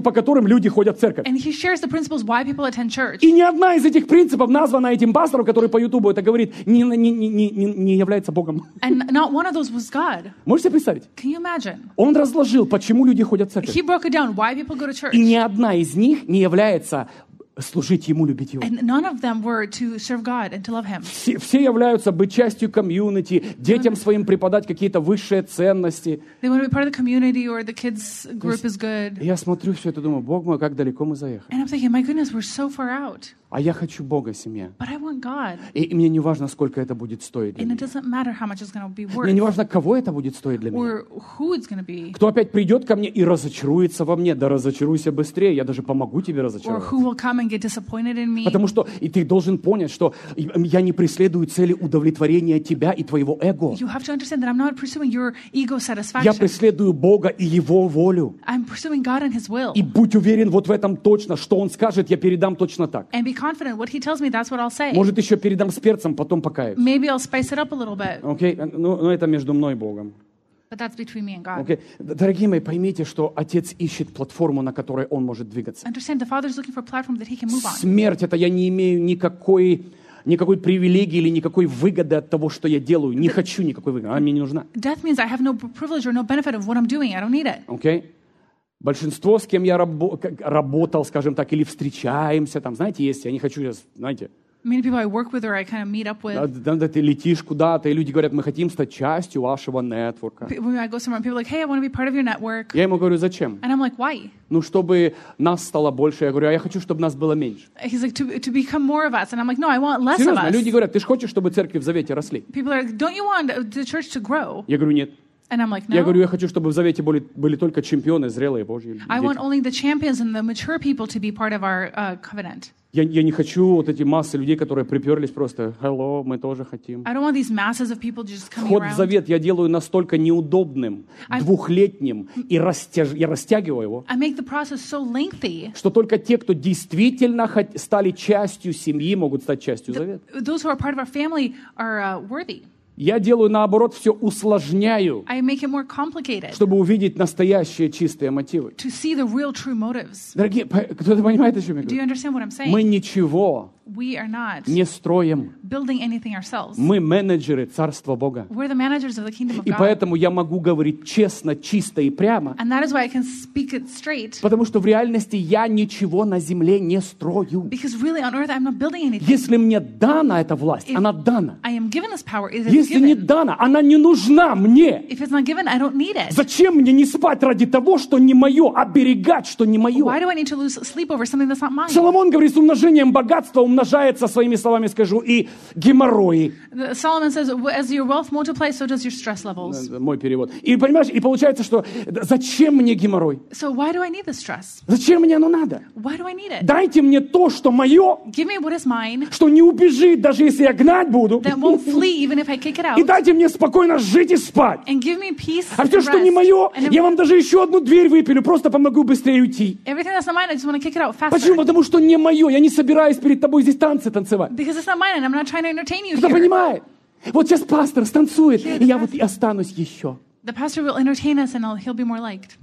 по которым люди ходят в церковь. And he shares the principles why people attend church. И ни одна из этих принципов, названа этим пастором, который по Ютубу это говорит, не, не, не, не, не является Богом. And not one of those was God. Можете себе представить? Can you imagine? Он разложил, почему люди ходят в церковь. He broke it down why people go to church. И ни одна из них не является служить Ему, любить Его. And none of them were to serve God and to love Him. Все, все являются быть частью комьюнити, детям своим преподать какие-то высшие ценности. They want to be part of the community or the kids group is good. И я смотрю все это, думаю, Бог мой, как далеко мы заехали. And I'm thinking, my goodness, we're so far out. А я хочу Бога, семья. But I want God. И, и мне не важно, сколько это будет стоить для And it меня. doesn't matter how much it's going to be Мне не worth важно, кого это будет стоить для меня. or who it's going to be Кто опять придет ко мне и разочаруется во мне, да разочаруйся быстрее, я даже помогу тебе or разочароваться. who will come and get disappointed in me. Потому что и ты должен понять, что я не преследую цели удовлетворения тебя и твоего эго. You have to understand that I'm not pursuing your ego Я satisfaction. преследую Бога и Его волю. I'm pursuing God and His will. И будь уверен вот в этом точно, что Он скажет, я передам точно так. And be confident. What He tells me, that's what I'll say. Может, еще передам с перцем, потом покаюсь. Maybe I'll spice it up a little bit, Окей? Ну, ну, это между мной и Богом. but that's between me and God. Окей? Дорогие мои, поймите, что Отец ищет платформу, на которой Он может двигаться. Understand, the Father's looking for a platform that He can move on. Смерть — это я не имею никакой, никакой привилегии или никакой выгоды от того, что я делаю. Не хочу никакой выгоды, она мне не нужна. Death means I have no privilege or no benefit of what I'm doing. I don't need it. Окей? Большинство, с кем я рабо- как- работал, скажем так, или встречаемся, там, знаете, есть, я не хочу, сейчас, знаете, Many people I work with or I kind of meet up with. да, да, ты летишь куда-то, и люди говорят, мы хотим стать частью вашего нетворка. Pe- When I go somewhere, people are like, hey, I want to be part of your network. Я ему говорю, зачем? And I'm like, why? Ну, чтобы нас стало больше. Я говорю, а я хочу, чтобы нас было меньше. He's like, to, to become more of us. And I'm like, no, I want less of Серьезно, us. люди говорят, ты же хочешь, чтобы церкви в Завете росли? People are like, don't you want the church to grow? Я говорю, нет. And I'm like, Я no. говорю, я хочу, чтобы в Завете были, были только чемпионы, зрелые Божьи I want дети. only the champions and the mature people to be part of our uh, covenant. Я, я не хочу вот эти массы людей, которые приперлись просто, hello, мы тоже хотим. I don't want these masses of people just coming Вход в around. Завет я делаю настолько неудобным, I- двухлетним, и растяж... я растягиваю его, I make the process so lengthy. что только те, кто действительно хот- стали частью семьи, могут стать частью Завета. Those who are part of our family are uh, worthy. Я делаю, наоборот, все усложняю, I make it more complicated чтобы увидеть настоящие чистые мотивы. to see the real true motives. Дорогие, по- кто-то понимает, о чем я Do you говорю? understand what I'm saying? Мы ничего We are not не строим. building anything ourselves. Мы менеджеры Царства Бога. We're the managers of the kingdom of И God. поэтому я могу говорить честно, чисто и прямо, And that is why I can speak it straight. потому что в реальности я ничего на земле не строю. Because really on earth I'm not building anything. Если мне дана эта власть, она дана. I am given this power. It is Если не given. дана, она не нужна мне. If it's not given, I don't need it. Зачем мне не спать ради того, что не мое, оберегать, что не Why мое? do I need to lose sleep over something that's not mine? Соломон говорит, с умножением богатства умножается, своими словами скажу, и геморрой. The- Solomon says, as your wealth multiplies, so does your stress levels. Мой перевод. И понимаешь, и получается, что зачем мне геморрой? So why do I need the stress? Зачем мне оно надо? Why do I need it? Дайте мне то, что мое, Give me what is mine что не убежит, даже если я гнать буду. that won't flee even if I kick it И out. дайте мне спокойно жить и спать. And give me peace А and все, что не rest. мое, And я вам даже еще одну дверь выпилю, просто помогу быстрее уйти. everything that's not mine, I just want to kick it out Почему? faster. Потому что не мое. Я не собираюсь перед тобой здесь танцы танцевать. Because it's not mine and I'm not trying to entertain you Кто here. понимает? Вот сейчас пастор станцует, и я вот и останусь еще. The pastor will entertain us and I'll, he'll be more liked.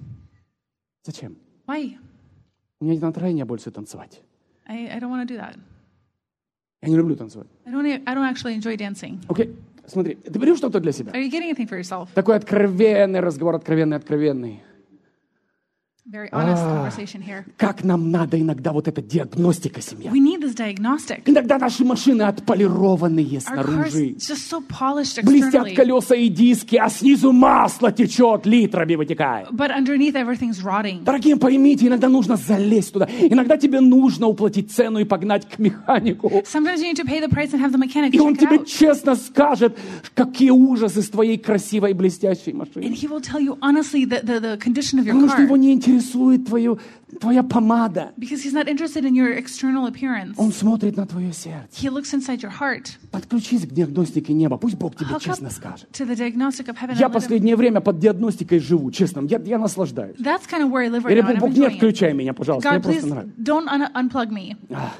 Зачем? Why? У меня нет настроения больше танцевать. I, I don't want to do that. Я не люблю танцевать. I don't, I don't actually enjoy dancing. Окей? Смотри, ты берешь что-то для себя? Are you getting anything for yourself? Такой откровенный разговор, откровенный, откровенный. Very honest conversation here. Как нам надо иногда вот эта диагностика, семья. We need this diagnostic. Иногда наши машины отполированные Our cars снаружи. just so polished Блестят externally, колеса и диски, а снизу масло течет, литрами вытекает. but underneath everything's rotting. Дорогие, поймите, иногда нужно залезть туда. Иногда тебе нужно уплатить цену и погнать к механику. Sometimes you need to pay the price and have the mechanic И он check it тебе out. честно скажет, какие ужасы с твоей красивой блестящей And машины. he will tell you honestly the, the, the condition of your Потому что его car. не интересует твою, твоя помада. Because he's not interested in your external appearance. Он смотрит на твое сердце. He looks inside your heart. Подключись к диагностике неба. Пусть Бог тебе Hook честно up скажет. to the diagnostic of heaven. Я and let him- последнее время под диагностикой живу, честно. Я, я наслаждаюсь. That's kind of where I live right Или now, and I'm Бог, не enjoying it. отключай меня, пожалуйста. Мне God, please просто нравится. don't un- unplug me. Ах.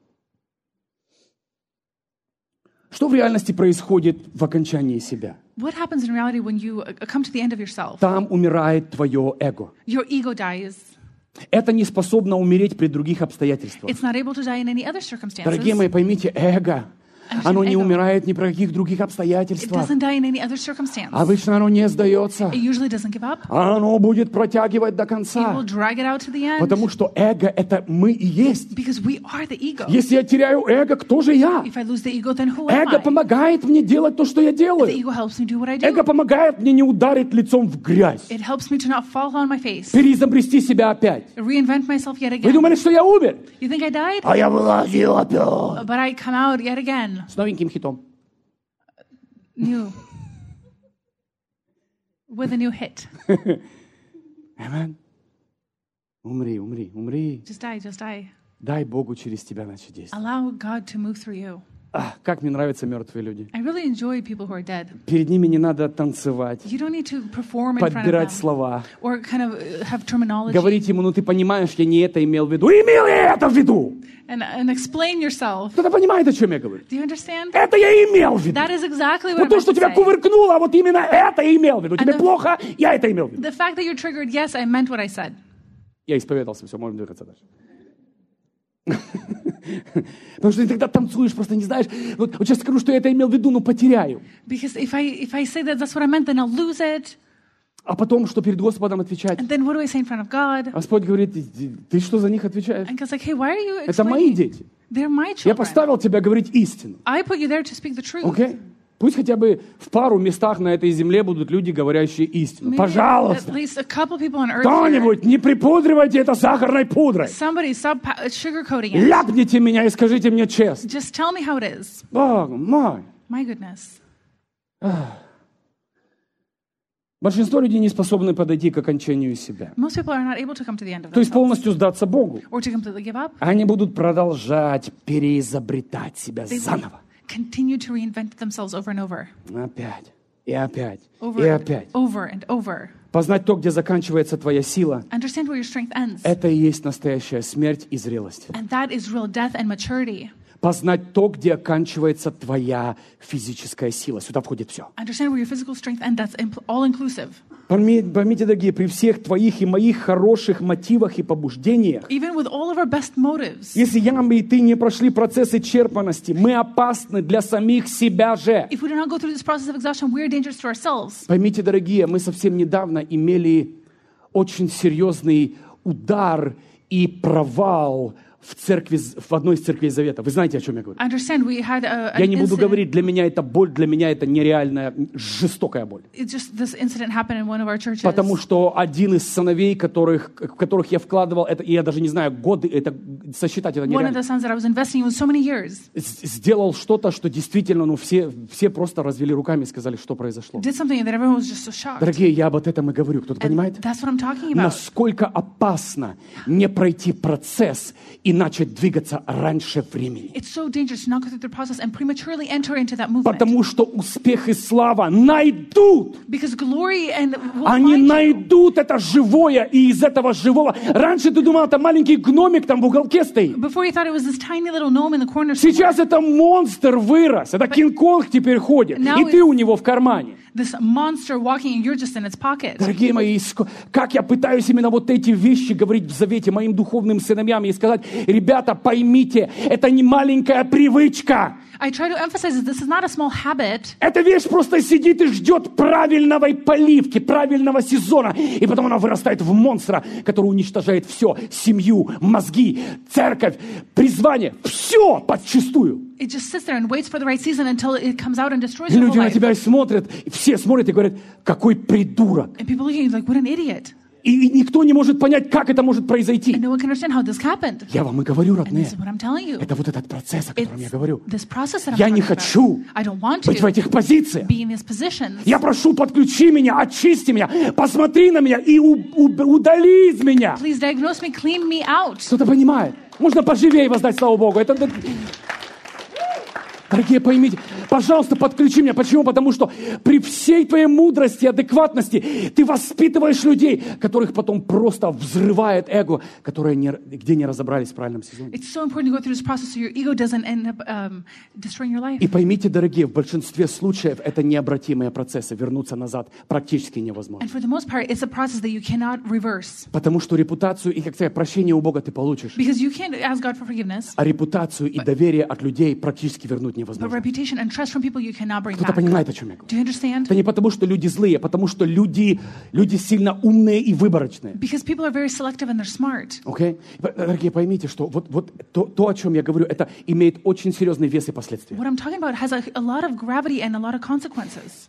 Что в реальности происходит в окончании себя? What happens in reality when you uh, come to the end of yourself? Там умирает твое эго. Your ego dies. Это не способно умереть при других обстоятельствах. It's not able to die in any other circumstances. Дорогие мои, поймите, эго, оно не умирает ни при каких других It обстоятельствах. doesn't die in any other circumstance. Обычно оно не сдается. It usually doesn't give up. Оно будет протягивать до It will конца. drag it out to the end. Потому что эго — это мы и есть. Because we are the ego. Если я теряю эго, кто же я? If I lose the ego, then who am Эго I? помогает мне делать то, что я The делаю. ego helps me do what I do. Эго помогает мне не ударить лицом в грязь. It helps me to not fall on my face. Переизобрести себя опять. Reinvent myself yet Вы again. думали, что я умер? You think I died? А я вылазил опять. But I come out yet again. С новеньким хитом. New. With a new hit. Amen. Умри, умри, умри. Just die, just die. Дай Богу через тебя начать действовать. Allow God to move through you. А, как мне нравятся мертвые люди. I really enjoy people who are dead. Перед ними не надо танцевать, You don't need to perform in front of подбирать them. слова. Or kind of uh, have terminology. Говорить ему, ну ты понимаешь, я не это имел в виду. Имел я это в виду. And, and explain yourself. Кто-то понимает, о чем я говорю. Do you understand? Это я имел в виду. That is exactly what Вот I'm то, about что to тебя say. кувыркнуло, вот именно это я имел в виду. Тебе the- плохо, я это имел в виду. The fact that you're triggered, yes, I meant what I said. Я исповедался, все, можем двигаться дальше. Потому что ты тогда танцуешь, просто не знаешь. Вот, вот сейчас скажу, что я это имел в виду, но потеряю. Because if I if I say that that's what I meant, then I'll lose it. А потом, что перед Господом отвечать? And then what do I say in front of God? Господь говорит, ты, ты что за них отвечаешь? And God's like, hey, why are you Это мои explaining? дети. They're my Я children. поставил тебя говорить истину. I put you there to speak the truth. Окей? Пусть хотя бы в пару местах на этой земле будут люди, говорящие истину. Maybe at Пожалуйста. least a couple people on earth here. Кто-нибудь, не припудривайте это сахарной пудрой. Somebody stop pa- sugarcoating it. Ляпните меня и скажите мне честно. Just tell me how it is. Бог мой. My goodness. Большинство людей не способны подойти к окончанию себя. Most people are not able to come to the end of То есть themselves. полностью сдаться Богу. Or to completely give up. Они будут продолжать переизобретать себя They will заново. continue to reinvent themselves over and over. Опять. И опять. Over И and опять. over and over. Познать то, где заканчивается твоя сила, Understand where your strength ends. это и есть настоящая смерть и зрелость. And that is real death and maturity. Познать то, где оканчивается твоя физическая сила. Сюда входит все. Understand where your physical strength ends. That's impl- all-inclusive. Пойми- Поймите, дорогие, при всех твоих и моих хороших мотивах и побуждениях, Even with all of our best motives. если я и ты не прошли процесс исчерпанности, мы опасны для самих себя же. If we do not go through this process of exhaustion, we are dangerous to ourselves. Поймите, дорогие, мы совсем недавно имели очень серьезный удар и провал в церкви, в одной из церквей Завета. Вы знаете, о чем я говорю? Understand, we had a, Я an не буду incident. говорить, для меня это боль, для меня это нереальная, жестокая боль. It's just this incident happened in one of our churches. Потому что один из сыновей, которых, в которых я вкладывал, это, и я даже не знаю, годы, это сосчитать это One of нереально, the sons that I was investing in was so many years. с- сделал что-то, что действительно, ну, все, все просто развели руками и сказали, что произошло. Did something that everyone was just so shocked. Дорогие, я об этом и говорю. Кто-то And понимает? that's what I'm talking about. Насколько опасно не пройти процесс и начать двигаться раньше времени. It's so dangerous to not go through the process and prematurely enter into that movement. Потому что успех и слава найдут. Because glory and will Они find you. найдут это живое, и из этого живого... Раньше ты думал, это маленький гномик там в уголке стоит. Before you thought it was this tiny little gnome in the corner somewhere. Сейчас это монстр вырос. Это Кинг-Конг теперь ходит. Now И ты it's- у него в кармане. This monster walking and you're just in its pocket. Дорогие мои, ск- как я пытаюсь именно вот эти вещи говорить в завете моим духовным сыновьям и сказать, ребята, поймите, это не маленькая привычка. I try to emphasize that this is not a small habit. Эта вещь просто сидит и ждет правильной поливки, правильного сезона. И потом она вырастает в монстра, который уничтожает все. Семью, мозги, церковь, призвание. Все подчистую. It just sits there and waits for the right season until it comes out and destroys И your whole люди на life. тебя и смотрят, и все смотрят и говорят, какой придурок. And people look at you like, what an idiot. И, и никто не может понять, как это может произойти. And no one can understand how this happened. Я вам и говорю, And родные, this is what I'm telling you. это вот этот процесс, о котором я It's говорю. this process that I'm Я не talking хочу about. I don't want быть в to этих позициях. be in these positions. Я прошу, подключи меня, очисти меня, посмотри на меня и у- у- удали из меня. Please diagnose me, clean me out. Кто-то понимает? Можно поживее воздать славу Богу. Это... Дорогие, поймите, Пожалуйста, подключи меня. Почему? Потому что при всей твоей мудрости, адекватности ты воспитываешь людей, которых потом просто взрывает эго, которые не, где не разобрались в правильном сезоне. It's so important to go through this process so your ego doesn't end up um, destroying your life. И поймите, дорогие, в большинстве случаев это необратимые процессы. Вернуться назад практически невозможно. And for the most part, it's a process that you cannot reverse. Потому что репутацию и, как сказать, прощение у Бога ты получишь. Because you can't ask God for forgiveness. А репутацию и доверие от людей практически вернуть But невозможно. reputation and trust from people you cannot bring Кто-то back. понимает, о чем я говорю? Do you understand? Это не потому, что люди злые, а потому что люди, люди сильно умные и выборочные. Because people are very selective and they're smart. Okay? Дорогие, поймите, что вот, вот то, то, о чем я говорю, это имеет очень серьезный вес и последствия. What I'm talking about has a, a lot of gravity and a lot of consequences.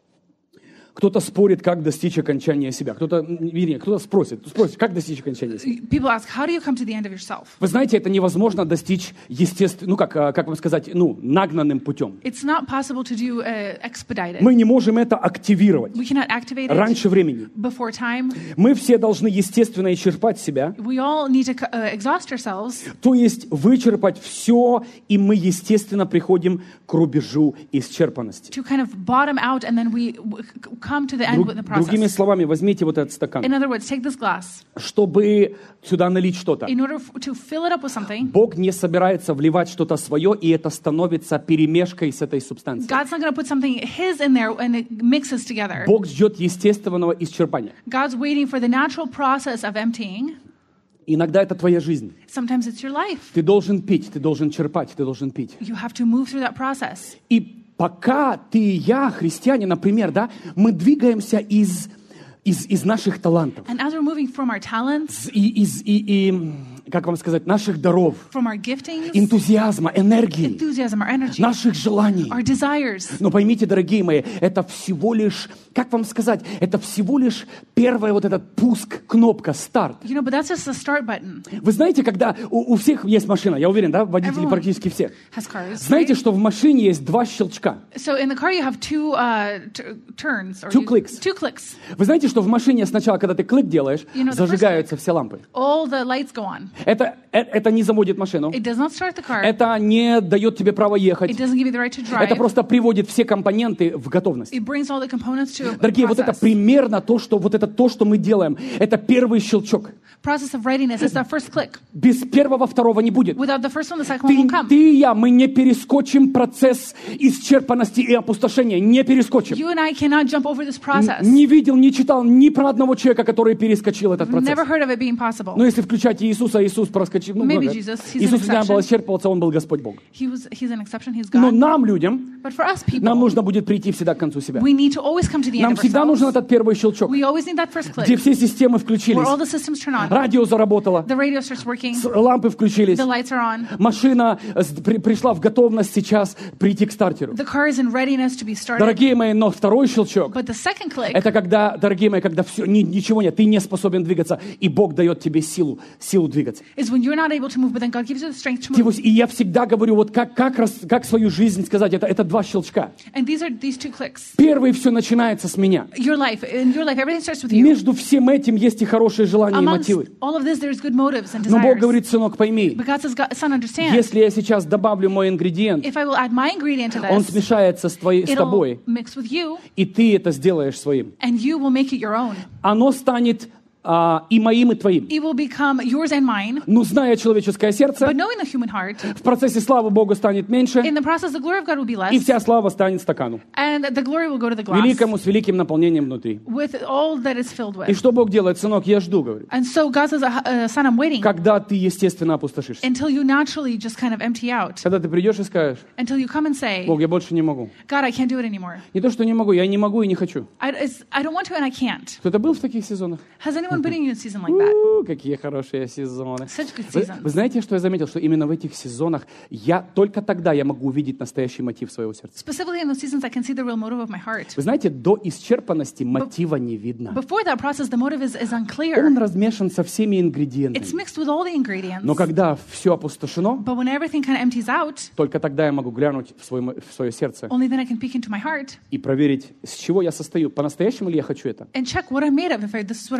Кто-то спорит, как достичь окончания себя. Кто-то, вернее, кто-то спросит, спросит, как достичь окончания себя. People ask, how do you come to the end of yourself? Вы знаете, это невозможно достичь естественно, ну как, как вам сказать, ну нагнанным путем. It's not possible to do uh, expedited. Мы не можем это активировать We cannot activate it раньше времени. before time. Мы все должны естественно исчерпать себя, We all need to uh, exhaust ourselves, то есть вычерпать все, и мы естественно приходим к рубежу исчерпанности. to kind of bottom out, and then we w- come to the end with the Друг- другими process. словами, возьмите вот этот стакан, In other words, take this glass. чтобы сюда налить что-то. In order f- to fill it up with something, Бог не собирается вливать что-то свое, и это становится перемешкой с этой субстанцией. God's not going to put something His in there and it mixes together. Бог ждет естественного исчерпания. God's waiting for the natural process of emptying. Иногда это твоя жизнь. Sometimes it's your life. Ты должен пить, ты должен черпать, ты должен пить. You have to move through that process. И пока ты и я, христиане, например, да, мы двигаемся из, из, из наших талантов, And as we're moving from our talents, и, из, и, и, как вам сказать, наших даров, from our giftings, энтузиазма, энергии, enthusiasm, our energy, наших желаний. our desires. Но поймите, дорогие мои, это всего лишь, как вам сказать, это всего лишь первая вот этот пуск, кнопка, старт. You know, but that's just the start button. Вы знаете, когда у, у всех есть машина, я уверен, да, водители Everyone практически все. has cars. Знаете, Right? что в машине есть два щелчка? So in the car you have two uh, t- turns. Or Two you- clicks. Two clicks. Вы знаете, что в машине сначала, когда ты клик делаешь, You know, the зажигаются все лампы. All the lights go on. Это, э- это не заводит машину. It does not start the car. Это не дает тебе право ехать. It doesn't give you the right to drive. Это просто приводит все компоненты в готовность. It brings all the components to a Дорогие, вот это process. примерно то, что вот это то, что мы делаем. Это первый щелчок. Process of readiness is that first click. Без первого второго не будет. Without the first one, the second one Ты, won't come. ты и я, мы не перескочим процесс исчерпанности и опустошения. Не перескочим. You and I cannot jump over this process. Не видел, не читал ни про одного человека, который перескочил этот процесс. Never heard of it being possible. Но если включать Иисуса, Иисус проскочил. Ну, Maybe много. Jesus, he's an Иисус не exception. был исчерпываться, Он был Господь Бог. He was, he's an exception, he's Но God. нам, людям, But for us people, нам нужно будет прийти всегда к концу себя. we need to always come to the end Нам of всегда нужен ourselves. этот первый щелчок, We always need that first где click, все системы where включились, all the systems turn on. радио заработало, The radio starts working, с- лампы включились, the lights are on, машина э, с- при- пришла в готовность сейчас прийти к стартеру. the car is in readiness to be started. Дорогие мои, но второй щелчок, But the second click, это когда, дорогие мои, когда все, ни- ничего нет, ты не способен двигаться, и Бог дает тебе силу, силу двигаться. is when you're not able to move, but then God gives you the strength to Ты move. вот- И я всегда говорю, вот как, как, рас- как свою жизнь сказать, это, это два щелчка. And these are these two clicks. Первый все начинается с меня. Your life, in your life, everything starts with you. Между всем этим есть и хорошие желания и Amongst мотивы. all of this, there's good motives and Но Бог desires. говорит, сынок, пойми, But God says, God, son, understand, если я сейчас добавлю мой ингредиент, if I will add my ingredient to он this, смешается с, твоей, с it'll тобой, mix with you, и ты это сделаешь своим. and you will make it your own. Оно станет а, и моим, и твоим. It will become yours and mine. Но зная человеческое сердце, But knowing the human heart, в процессе славы Богу станет меньше, in the process, the glory of God will be и less, вся слава станет стакану. and the glory will go to the glass Великому с великим наполнением внутри. with all that it's filled И with. что Бог делает, сынок, я жду, говорю. And so God says, uh, uh, son, I'm waiting Когда ты естественно опустошишься. until you naturally just kind of empty out, Когда ты придешь и скажешь, until you come and say, Бог, я больше не могу. God, I can't do it anymore. Не то, что не могу, я не могу и не хочу. I, it's, I don't want to and I can't. Кто-то был в таких сезонах? Has anyone been in a season like that? У, какие хорошие сезоны. Such good Вы, seasons. вы знаете, что я заметил? Что именно в этих сезонах я только тогда я могу увидеть настоящий мотив своего сердца. Specifically in those seasons, I can see the real motive of my heart. Вы знаете, до исчерпанности мотива не видно. Before that process, the motive is, is Он unclear. размешан со всеми It's ингредиентами. mixed with all the ingredients. Но когда все опустошено, But when everything kind of empties out, только тогда я могу глянуть в свое, в свое сердце only then I can peek into my heart и проверить, с чего я состою. По-настоящему ли я хочу это? and check what I'm made of if I, this is what I really want.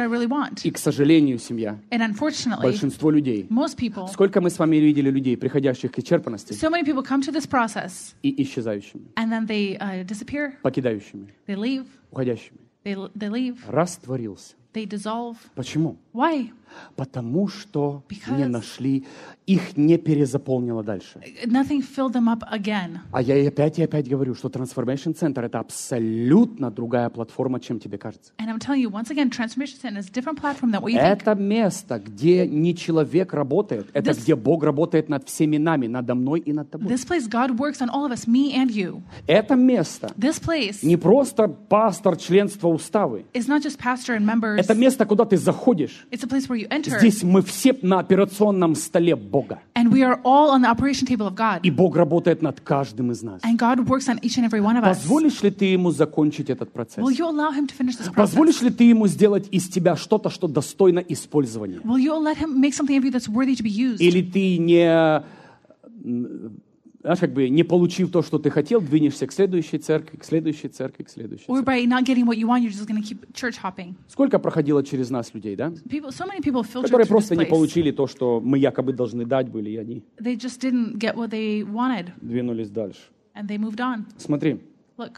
want. И, к сожалению, семья, And unfortunately, большинство людей. most people, Сколько мы с вами видели людей, приходящих к исчерпанности so many people come to this process и исчезающими, and then they uh, disappear, покидающими, they leave, уходящими. they, they leave, Растворился. they dissolve. Почему? Why? Потому что Because- не нашли, их не перезаполнило дальше. Nothing filled them up again. А я и опять и опять говорю, что Transformation Center — это абсолютно другая платформа, чем тебе кажется. And I'm telling you, once again, Transformation Center is a different platform than what you think. Это место, где не человек работает, это This- где Бог работает над всеми нами, надо мной и над тобой. This place, God works on all of us, me and you. Это место This place не просто пастор, членство, уставы. is not just pastor and members. Это место, куда ты заходишь. It's a place where you enter. Здесь мы все на операционном столе Бога. And we are all on the operation table of God. И Бог работает над каждым из нас. And God works on each and every one of us. Позволишь ли ты ему закончить этот процесс? Will you allow him to finish this process? Позволишь ли ты ему сделать из тебя что-то, что достойно использования? Will you let him make something of you that's worthy to be used? Или ты не, знаешь, как бы не получив то, что ты хотел, двинешься к следующей церкви, к следующей церкви, к следующей Or церкви? by not getting what you want, you're just going to keep church hopping. Сколько проходило через нас людей, да? People, so many people filter Которые through this просто не place. получили то, что мы якобы должны дать были, и они They just didn't get what they wanted, двинулись дальше. and they moved on. Смотри. Look.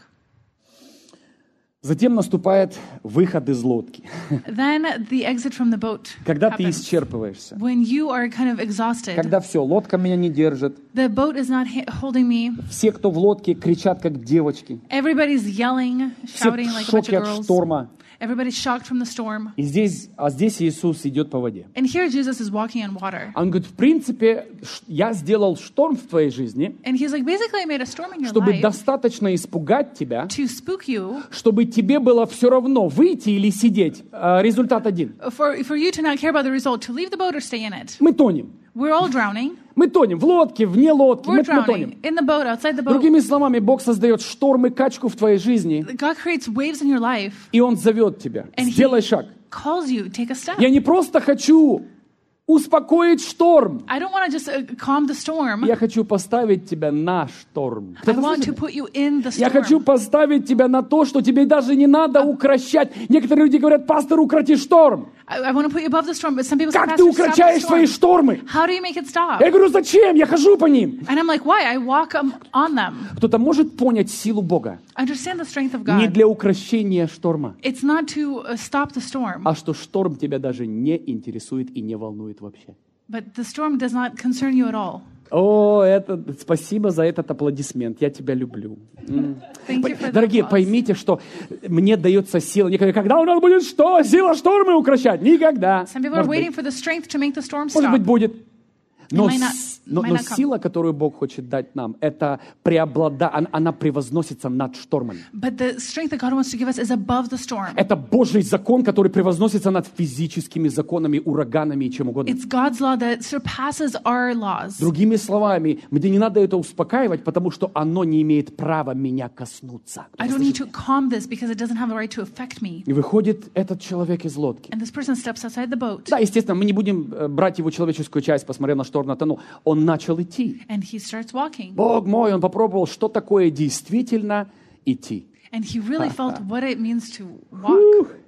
Затем наступает выход из лодки. Then the exit from the boat Когда ты happens. исчерпываешься. When you are kind of exhausted, Когда все, лодка меня не держит. the boat is not ha- holding me. Все, кто в лодке, кричат, как девочки. Everybody's yelling, Все shouting в like a bunch шоке of от girls. шторма. Everybody's shocked from the storm. И здесь, а здесь Иисус идет по воде. And here Jesus is walking on water. Он говорит, в принципе, ш- я сделал шторм в твоей жизни, And he's like, basically, I made a storm in your чтобы life достаточно испугать тебя, to spook you, чтобы тебе было все равно выйти или сидеть. А, результат один. for, for you to not care about the result, to leave the boat or stay in it. Мы тонем. We're all drowning. Мы тонем в лодке, вне лодки. Мы, We're мы тонем. drowning in the boat, outside the boat. Другими словами, Бог создает шторм и качку в твоей жизни, God creates waves in your life, и Он зовет тебя. and Сделай He шаг. calls you, take a step. Я не просто хочу успокоить шторм. I don't want to just uh, calm the storm. Я хочу поставить тебя на шторм. I Кто-то want to слышит? put you in the Я хочу storm. поставить тебя на то, что тебе даже не надо укращать. Некоторые люди говорят, пастор, укроти шторм. I, I want to put you above the storm, but some people say, Как ты Pastor, stop the укращаешь свои storm. штормы? How do you make it stop? Я говорю, зачем? Я хожу по ним. And I'm like, why? I walk um, on them. Кто-то может понять силу Бога Understand the strength of не God. для укращения шторма, It's not to uh, stop the storm, а что шторм тебя даже не интересует и не волнует вообще. but the storm does not concern you at all. О, это, спасибо за этот аплодисмент. Я тебя люблю. М. Thank you for the Дорогие, applause. поймите, что мне дается сила. Некоторые, когда у нас будет что? Сила штормы укращать? Никогда. Some people are Может waiting быть, for the strength to make the storm может stop. быть, будет. Но, might not- с- но- might но not come. сила, которую Бог хочет дать нам, это преоблада, она, она превозносится над штормами. But the strength that God wants to give us is above the storm. Это Божий закон, который превозносится над физическими законами, ураганами и чем угодно. It's God's law that surpasses our laws. Другими словами, мне не надо это успокаивать, потому что оно не имеет права меня коснуться. I don't need to calm this because it doesn't have the right to affect me. И выходит этот человек из лодки. And this person steps outside the boat, Да, естественно, мы не будем э, брать его человеческую часть, посмотрев на шторм, натонул. Он начал идти. and he starts walking. Бог мой, он попробовал, что такое действительно идти. And he really felt what it means to walk. Ух.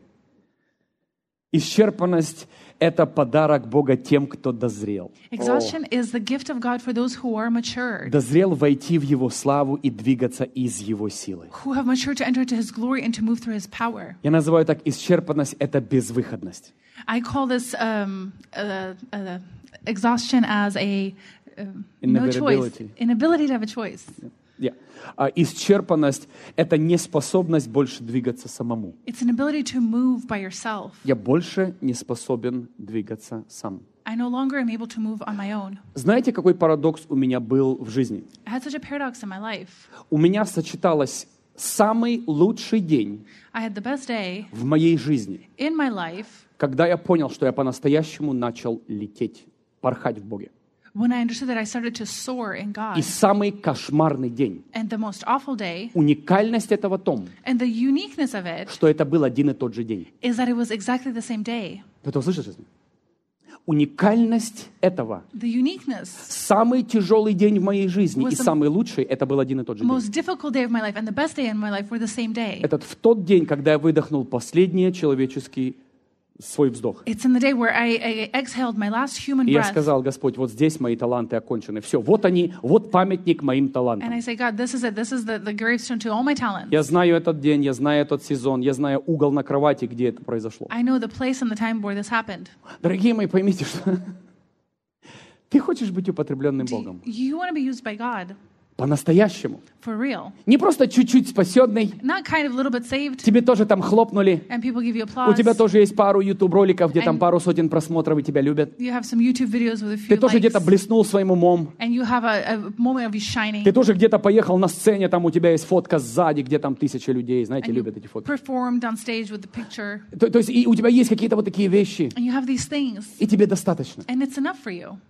Исчерпанность — это подарок Бога тем, кто дозрел. Exhaustion is the gift of God for those who are matured, Дозрел войти в Его славу и двигаться из Его силы. who have matured to enter into his glory and to move through his power. Я называю так: исчерпанность — это безвыходность. I call this um, uh, uh, exhaustion as a uh, no choice, Inevitability. inability to have a choice. Yeah. А исчерпанность — это неспособность больше двигаться самому. It's an ability to move by yourself. Я больше не способен двигаться сам. I no longer am able to move on my own. Знаете, какой парадокс у меня был в жизни? I had such a paradox in my life. У меня сочеталось самый лучший день I had the best day в моей жизни, in my life когда я понял, что я по-настоящему начал лететь, порхать в Боге. when I understood that I started to soar in God. И самый кошмарный день. And the most awful day, Уникальность этого в том, and the uniqueness of it, что это был один и тот же день. is that it was exactly the same day. Ты это услышишь? Уникальность этого. The uniqueness, Самый тяжелый день в моей жизни Was и the- самый лучший — это был один и тот же день. most difficult day of my life, and the best day in my life were the same day. Этот в тот день, когда я выдохнул последний человеческий свой вздох. It's in the day where I, I exhaled my last human И я breath. сказал: Господь, вот здесь мои таланты окончены. Все, вот они, вот памятник моим And талантам. I say, God, this is it. This is the, the gravestone to all my talents. Я знаю этот день, я знаю этот сезон, я знаю угол на кровати, где это произошло. I know the place and the time where this happened. Дорогие мои, поймите, что ты хочешь быть употребленным Do Богом. you, you want to be used by God По-настоящему. for real. Не просто чуть-чуть спасенный. Not kind of a little bit saved Тебе тоже там хлопнули. and people give you У applause. тебя тоже есть пару YouTube-роликов, где там And- пару сотен просмотров, и тебя любят. You have some YouTube videos with a Ты few тоже где-то likes. блеснул своим умом. And you have a, a moment of you shining. Ты тоже где-то поехал на сцене, там у тебя есть фотка сзади, где там тысячи людей. Знаете, And you любят эти фотки. performed on stage with the picture. То, то есть и у тебя есть какие-то вот такие вещи, And you have these things. и тебе достаточно. And it's enough for you.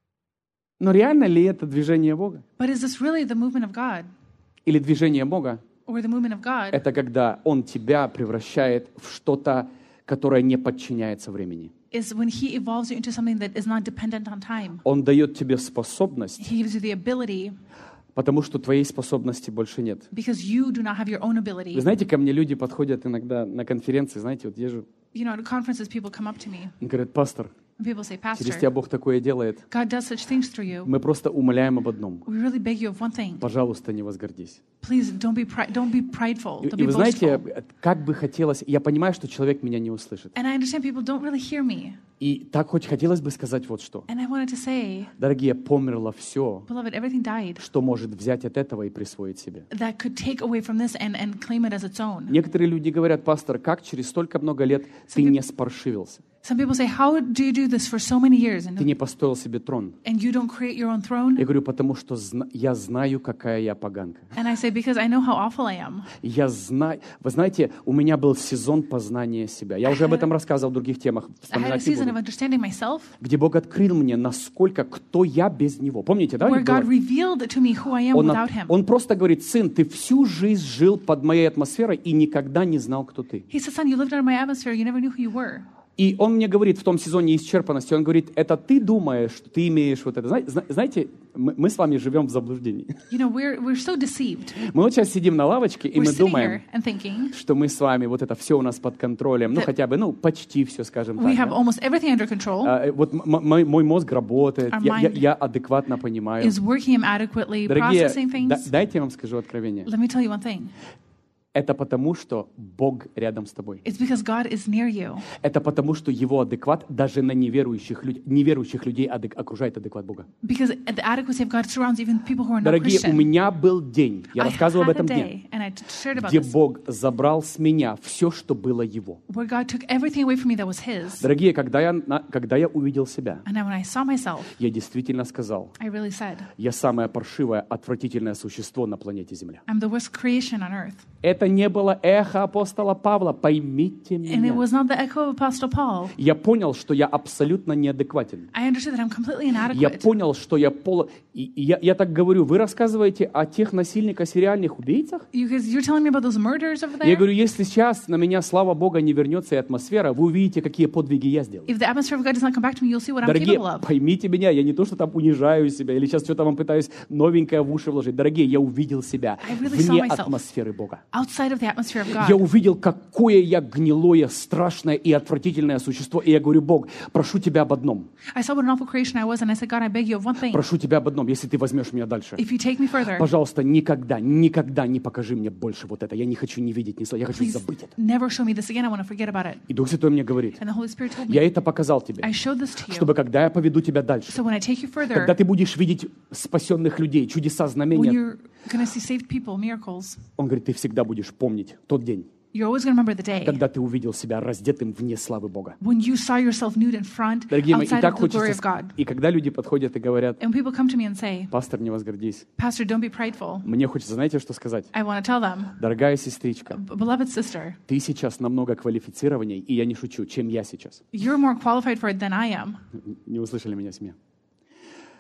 Но реально ли это движение Бога? But is this really the movement of God? Или движение Бога Or the movement of God? это когда Он тебя превращает в что-то, которое не подчиняется времени. Is when He evolves you into something that is not dependent on time. Он дает тебе способность, He gives you the ability потому что твоей способности больше нет. because you do not have your own ability. Вы знаете, ко мне люди подходят иногда на конференции, знаете, вот езжу, You know, at conferences, people come up to me и говорят: пастор, and people say, через тебя Pastor, Бог такое делает. God does such things through you. Мы просто умоляем об одном. We really beg you of one thing. Пожалуйста, не возгордись. Please don't be pri- don't be prideful. И, Don't и be вы знаете, boastful. как бы хотелось, я понимаю, что человек меня не услышит. And I understand people don't really hear me. И так хоть хотелось бы сказать вот что. And I wanted to say, Дорогие, померло все, beloved, everything died что может взять от этого и присвоить себе. that could take away from this and, and claim it as its own. Некоторые люди говорят: пастор, как через столько много лет ты не спаршивился? Some people say, how do you do this for so many years Ты and, не построил себе трон? and you don't create your own throne? Я говорю: потому что зна- я знаю, какая я поганка. And I say, because I know how awful I am. Я знаю, вы знаете, у меня был сезон познания себя. Я уже об этом рассказывал в других темах, I had a вспоминать не season of буду. understanding myself Где Бог открыл мне, насколько, кто я без Него. Помните, да? where ведь было? God revealed to me who I am Он, without Him. он просто говорит: сын, ты всю жизнь жил под моей атмосферой и никогда не знал, кто ты. He said, son, you lived under my atmosphere. You never knew who you were. И он мне говорит в том сезоне исчерпанности, он говорит: это ты думаешь, что ты имеешь вот это. Зна- Знаете, мы, мы с вами живем в заблуждении. You know, we're, we're so deceived. Мы вот сейчас сидим на лавочке, и We're мы sitting here думаем, and thinking что мы с вами, вот это все у нас под контролем, ну That- хотя бы, ну почти все, скажем we так. have да. almost everything under control, А, э, вот м- мой, мой мозг работает, Our я, я- mind я адекватно понимаю. is working Him adequately, Дорогие, processing things. да- дайте я вам скажу откровение. Let me tell you one thing. Это потому, что Бог рядом с тобой. It's because God is near you. Это потому, что Его адекват даже на неверующих, люд- неверующих людей адек- окружает адекват Бога. Because the adequacy of God surrounds even people who are not Дорогие, у Christian. меня был день, я I рассказывал об had a этом дне, day, and I shared about где this, Бог забрал с меня все, что было Его. where God took everything away from me that was His. Дорогие, когда я, на- когда я увидел себя, And then when I saw myself, я действительно сказал: I really said, я самое паршивое, отвратительное существо на планете Земля. I'm the worst creation on earth. Это не было эхо апостола Павла, поймите And it меня. was not the echo of Apostle Paul. Я понял, что я абсолютно неадекватен. I understood that I'm completely Я inadequate. понял, что я поло... И, и я, я так говорю: вы рассказываете о тех насильниках, сериальных убийцах? You guys, you're telling me about those murders over Я there? говорю: если сейчас на меня, слава Богу, не вернется и атмосфера, вы увидите, какие подвиги я сделал. If the atmosphere of God does not come back to me, you'll see what I'm Дорогие, capable of. поймите меня, я не то, что там унижаю себя, или сейчас что-то вам пытаюсь новенькое в уши вложить. Дорогие, я увидел себя I really вне saw myself. атмосферы Бога. Outside of the atmosphere of Я God, увидел, какое я гнилое, страшное и отвратительное существо. И я говорю: Бог, прошу Тебя об одном. I saw what an awful creation I was, and I said, God, I beg you of one thing. Прошу Тебя об одном, если Ты возьмешь меня дальше. If you take me further, Пожалуйста, никогда, никогда не покажи мне больше вот это. Я не хочу не видеть, не слышать. Я хочу please забыть это. never show me this again. I want to forget about it. И Дух Святой мне говорит: And the Holy Spirit told я me, это показал тебе, I showed this to you. чтобы когда я поведу тебя дальше, So when I take you когда further, ты будешь видеть спасенных людей, чудеса, when знамения, you're going to see saved people, miracles, он говорит: ты всегда будешь помнить тот день, you're always going to remember the day когда ты увидел себя раздетым вне славы Бога. when you saw yourself nude in front, Дорогие мои, и outside так of the glory хочется... of God. И когда люди подходят и говорят: And when people come to me and say, пастор, не возгордись, Pastor, don't be prideful, мне хочется, знаете, что сказать? I want to tell them, Дорогая сестричка, beloved sister, ты сейчас намного квалифицированней, и я не шучу, чем я сейчас. you're more qualified for it than I am. Не услышали меня, семья?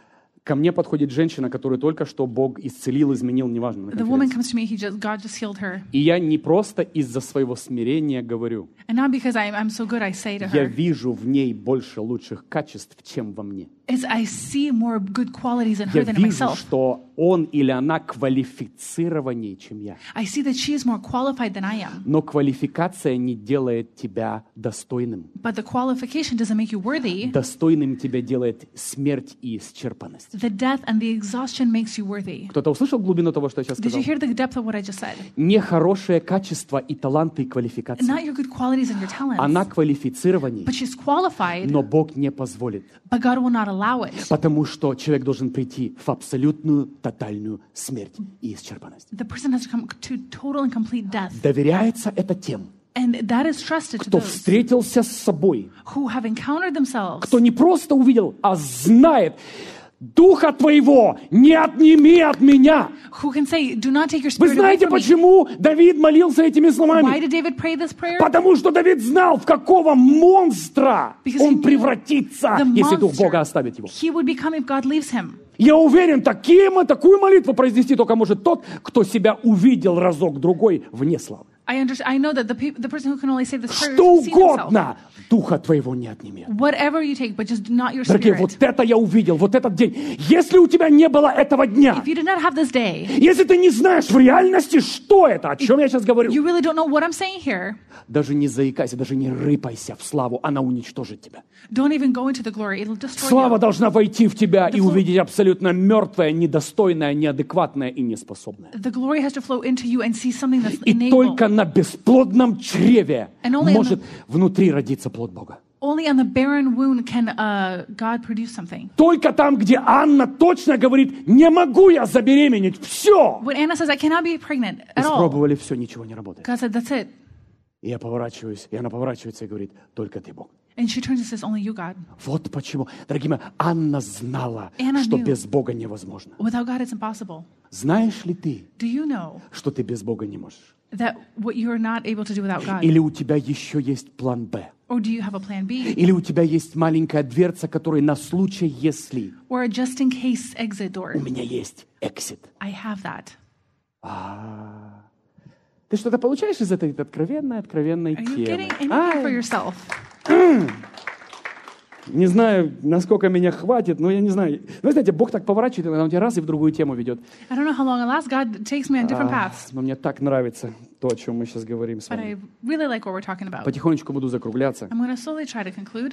Ко мне подходит женщина, которую только что Бог исцелил, изменил, неважно. на The woman конференции. comes to me, he just, God just healed her. И я не просто из-за своего смирения говорю. And not because I'm, I'm so good, I say to Я her, вижу в ней больше лучших качеств, чем во мне. is I see more good qualities in Я her than in вижу, myself. что он или она квалифицированнее, чем я. I see that she is more qualified than I am. Но квалификация не делает тебя достойным. But the qualification doesn't make you worthy. Достойным тебя делает смерть и исчерпанность. The death and the exhaustion makes you worthy. Кто-то услышал глубину того, что я сейчас Did you сказал? hear the depth of what I just said? Не хорошие качества и таланты и квалификации. Not your good qualities and your talents. Она квалифицированнее, But she's qualified, но Бог не позволит. but God will not allow it. Потому что человек должен прийти в абсолютную, тотальную смерть и исчерпанность. The person has to come to total and complete death. Доверяется это тем, And that is trusted to кто those встретился с собой, who have encountered themselves, кто не просто увидел, а знает, Духа Твоего не отними от меня. who can say, do not take your Вы spirit away знаете, from me. почему Давид молился этими Why словами? did David pray this prayer? Потому что Давид знал, в какого монстра Because he он knew превратится, the если Дух monster Бога оставит его. he would become if God leaves him. Я уверен, такие, такую молитву произнести только может тот, кто себя увидел разок-другой вне славы. I understand. I know that the peop- the person who can only say this prayer Что has seen himself. угодно, Духа Твоего не отними. Whatever you take, but just not your Дорогие, spirit. вот это я увидел, вот этот день. Если у тебя не было этого дня, If you did not have this day, если ты не знаешь в реальности, что это, о чем я сейчас говорю, you really don't know what I'm saying here. даже не заикайся, даже не рыпайся в славу, она уничтожит тебя. Don't even go into the glory. It'll destroy Слава you. должна войти в тебя и The flo- увидеть абсолютно мертвое, недостойное, неадекватное и неспособное. The glory has to flow into you and see something that's И unable. только на бесплодном чреве And only in может внутри родиться плод Бога. Only on the barren wound can uh, God produce something. Только там, где Анна точно говорит, не могу я забеременеть, все. When Anna says, I cannot be pregnant at all, Испробовали все, ничего не работает. God said, that's it. И я поворачиваюсь, и она поворачивается и говорит, только ты Бог. And she turns and says, only you, God. Вот почему, дорогие мои, Анна знала, Anna что knew. без Бога невозможно. Without God, it's impossible. Знаешь ли ты, Do you know что ты без Бога не можешь? that what you are not able to do without God? Или у тебя еще есть план Б? Or do you have a plan B? Или у тебя есть маленькая дверца, которая на случай, если Or a just in case exit door? у меня есть эксит. I have that. А, ты что-то получаешь из этой откровенной, откровенной Are you темы? getting anything Ай, for yourself? не знаю, насколько меня хватит, но я не знаю. Вы знаете, Бог так поворачивает, иногда он тебя раз и в другую тему ведет. I don't know how long it lasts. God takes me on different А, paths. но мне так нравится то, о чем мы сейчас говорим с But вами. I really like what we're talking about. Потихонечку буду закругляться. I'm going to slowly try to conclude.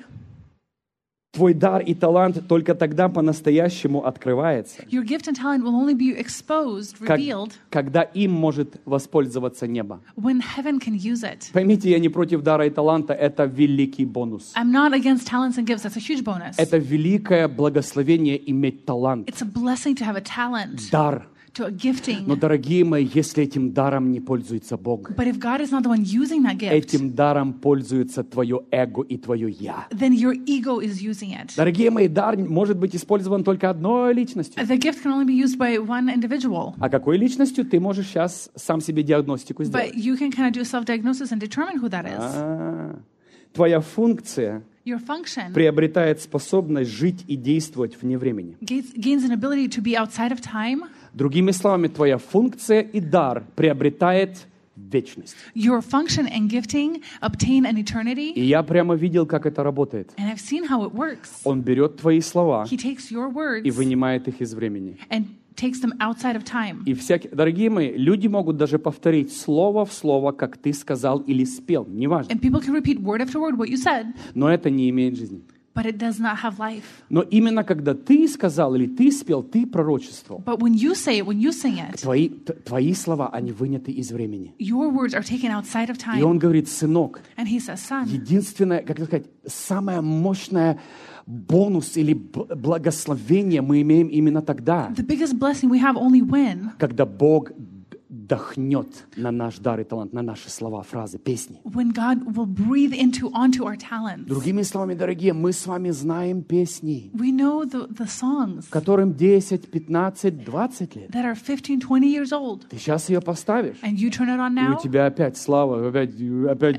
Твой дар и талант только тогда по-настоящему открывается, Your gift and talent will only be exposed, как- revealed, когда им может воспользоваться небо. when heaven can use it. Поймите, я не против дара и таланта, это великий бонус. I'm not against talents and gifts. That's a huge bonus. Это великое благословение иметь талант, It's a blessing to have a talent, дар. to a gifting. Но, дорогие мои, если этим даром не пользуется Бог, But if God is not the one using that gift, этим даром пользуется твое эго и твое «я». then your ego is using it. Дорогие мои, дар может быть использован только одной личностью. The gift can only be used by one individual. А какой личностью ты можешь сейчас сам себе диагностику сделать? But you can kind of do a self-diagnosis and determine who that is. А, твоя функция Your function приобретает способность жить и действовать вне времени. gains, gains an ability to be outside of time. Другими словами, твоя функция и дар приобретает вечность. Your function and gifting obtain an eternity. И я прямо видел, как это работает. And I've seen how it works. Он берет твои слова He takes your и words вынимает их из времени. and takes them outside of time. И всякие, дорогие мои, люди могут даже повторить слово в слово, как ты сказал или спел, неважно. And people can repeat word after word what you said, Но это не имеет жизни. but it does not have life. Но именно когда ты сказал или ты спел, ты пророчествовал. But when you say it, when you sing it, Твои, т- твои слова, они выняты из времени. your words are taken outside of И он time. говорит, сынок, And he says, son, единственное, как это сказать, самое мощное бонус или б- благословение мы имеем именно тогда, the biggest blessing we have only when, когда Бог дохнет на наш дар и талант, на наши слова, фразы, песни. when God will breathe into onto our talents. Другими словами, дорогие, мы с вами знаем песни, We know the, the songs которым десять, пятнадцать, двадцать лет. that are fifteen, twenty years old. Ты сейчас ее поставишь, And you turn it on и у now, тебя опять слава, опять, опять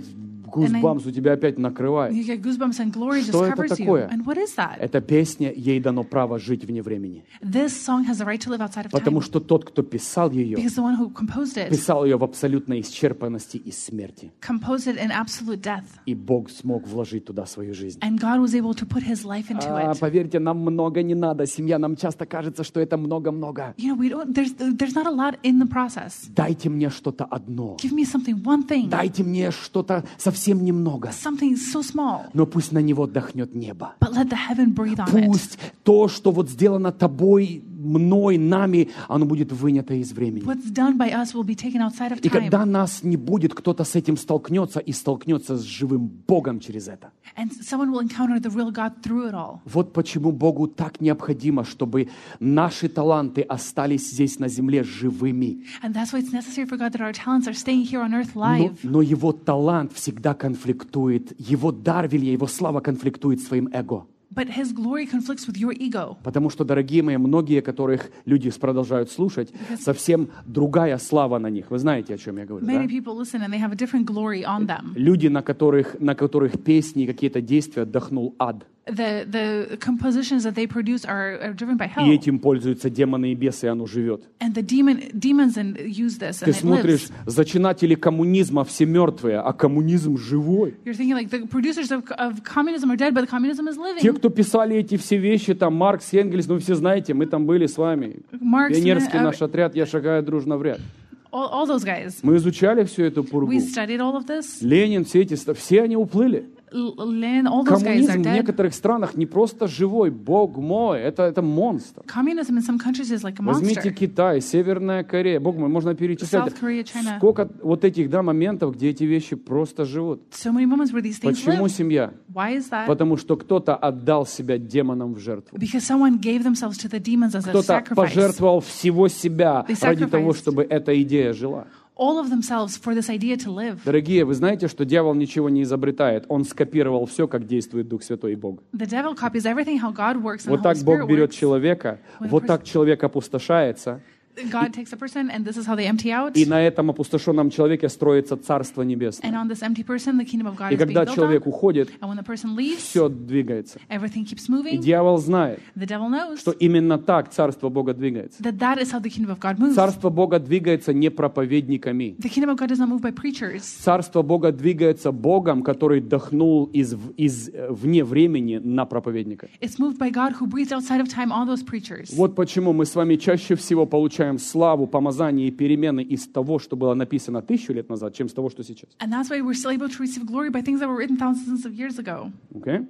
гузбамс у тебя опять накрывает. You get goosebumps and glory just Что это covers you. такое? And what is that? Эта песня, ей дано право жить вне времени. This song has the right to live outside of Потому time. что тот, кто писал ее, Because the one who composed it писал ее в абсолютной исчерпанности и смерти. composed it in absolute death. И Бог смог вложить туда свою жизнь. And God was able to put his life into А, it. поверьте, нам много не надо. Семья, нам часто кажется, что это много-много. You know, we don't, there's, there's not a lot in the process. Дайте мне что-то одно. Give me something, one thing, Дайте мне что-то совсем немного. something so small, Но пусть на него отдохнет небо. but let the heaven breathe on it. Пусть то, что вот сделано тобой, мной, нами, оно будет вынято из времени. What's done by us will be taken outside of И когда time. нас не будет, кто-то с этим столкнется и столкнется с живым Богом через это. And someone will encounter the real God through it all. Вот почему Богу так необходимо, чтобы наши таланты остались здесь на земле живыми. And that's why it's necessary for God that our talents are staying here on earth Но, live. но его талант всегда конфликтует, его дар, вернее, его слава конфликтует с своим эго. But his glory conflicts with your ego. Потому что, дорогие мои, многие, которых люди продолжают слушать, совсем другая слава на них. Вы знаете, о чем я говорю, Many да? people listen and they have a different glory on them. Люди, на которых, на которых песни и какие-то действия отдохнул ад. The the compositions that they produce are, are driven by И hell. этим пользуются демоны и бесы, и оно живет. And the demon demons and use this Ты and it смотришь, lives. зачинатели коммунизма все мертвые, а коммунизм живой. You're thinking like the producers of, of communism are dead, but the communism is Те, living. кто писали эти все вещи, там Маркс, Энгельс, ну все знаете, мы там были с вами. Marx, Пионерский uh, наш отряд, я шагаю дружно в ряд. all, all those guys. Мы изучали всю эту пургу. We studied all of this. Ленин, все эти, все они уплыли. L- Lenin, all those guys are Коммунизм в dead. некоторых странах не просто живой, бог мой, это, это монстр. Communism in some countries is like a Возьмите monster. Китай, Северная Корея, бог мой, можно перечислять. South Korea, China. Сколько вот этих да, моментов, где эти вещи просто живут. So many moments where these things Почему live. семья? Why is that? Потому что кто-то отдал себя демонам в жертву. Because someone gave themselves to the demons as a Кто-то sacrifice. пожертвовал всего себя They ради того, sacrificed. чтобы эта идея жила. All of themselves for this idea to live. Дорогие, вы знаете, что дьявол ничего не изобретает. Он скопировал все, как действует Дух Святой и Бог. The devil copies everything how God works and Вот the Holy так Бог Spirit берет works. человека, When a вот person- так человек опустошается, God takes a person and this is how they empty out. и на этом опустошенном человеке строится Царство And Небесное. on this empty person, the kingdom of God И is being когда built человек on. уходит, And when the person leaves, все двигается. everything keeps И moving. дьявол знает, The devil knows что именно так Царство Бога двигается. that that is how the kingdom of God moves. Царство Бога двигается не проповедниками. The kingdom of God does not move by preachers. Царство Бога двигается Богом, который дохнул из, из э, вне времени на проповедника. It's moved by God who breathed outside of time on those preachers. Вот почему мы с вами чаще всего получаем славу, помазание и перемены из того, что было написано тысячу лет назад, чем с того, что сейчас. And that's why we're still able to receive glory by things that were written thousands of years ago. Okay?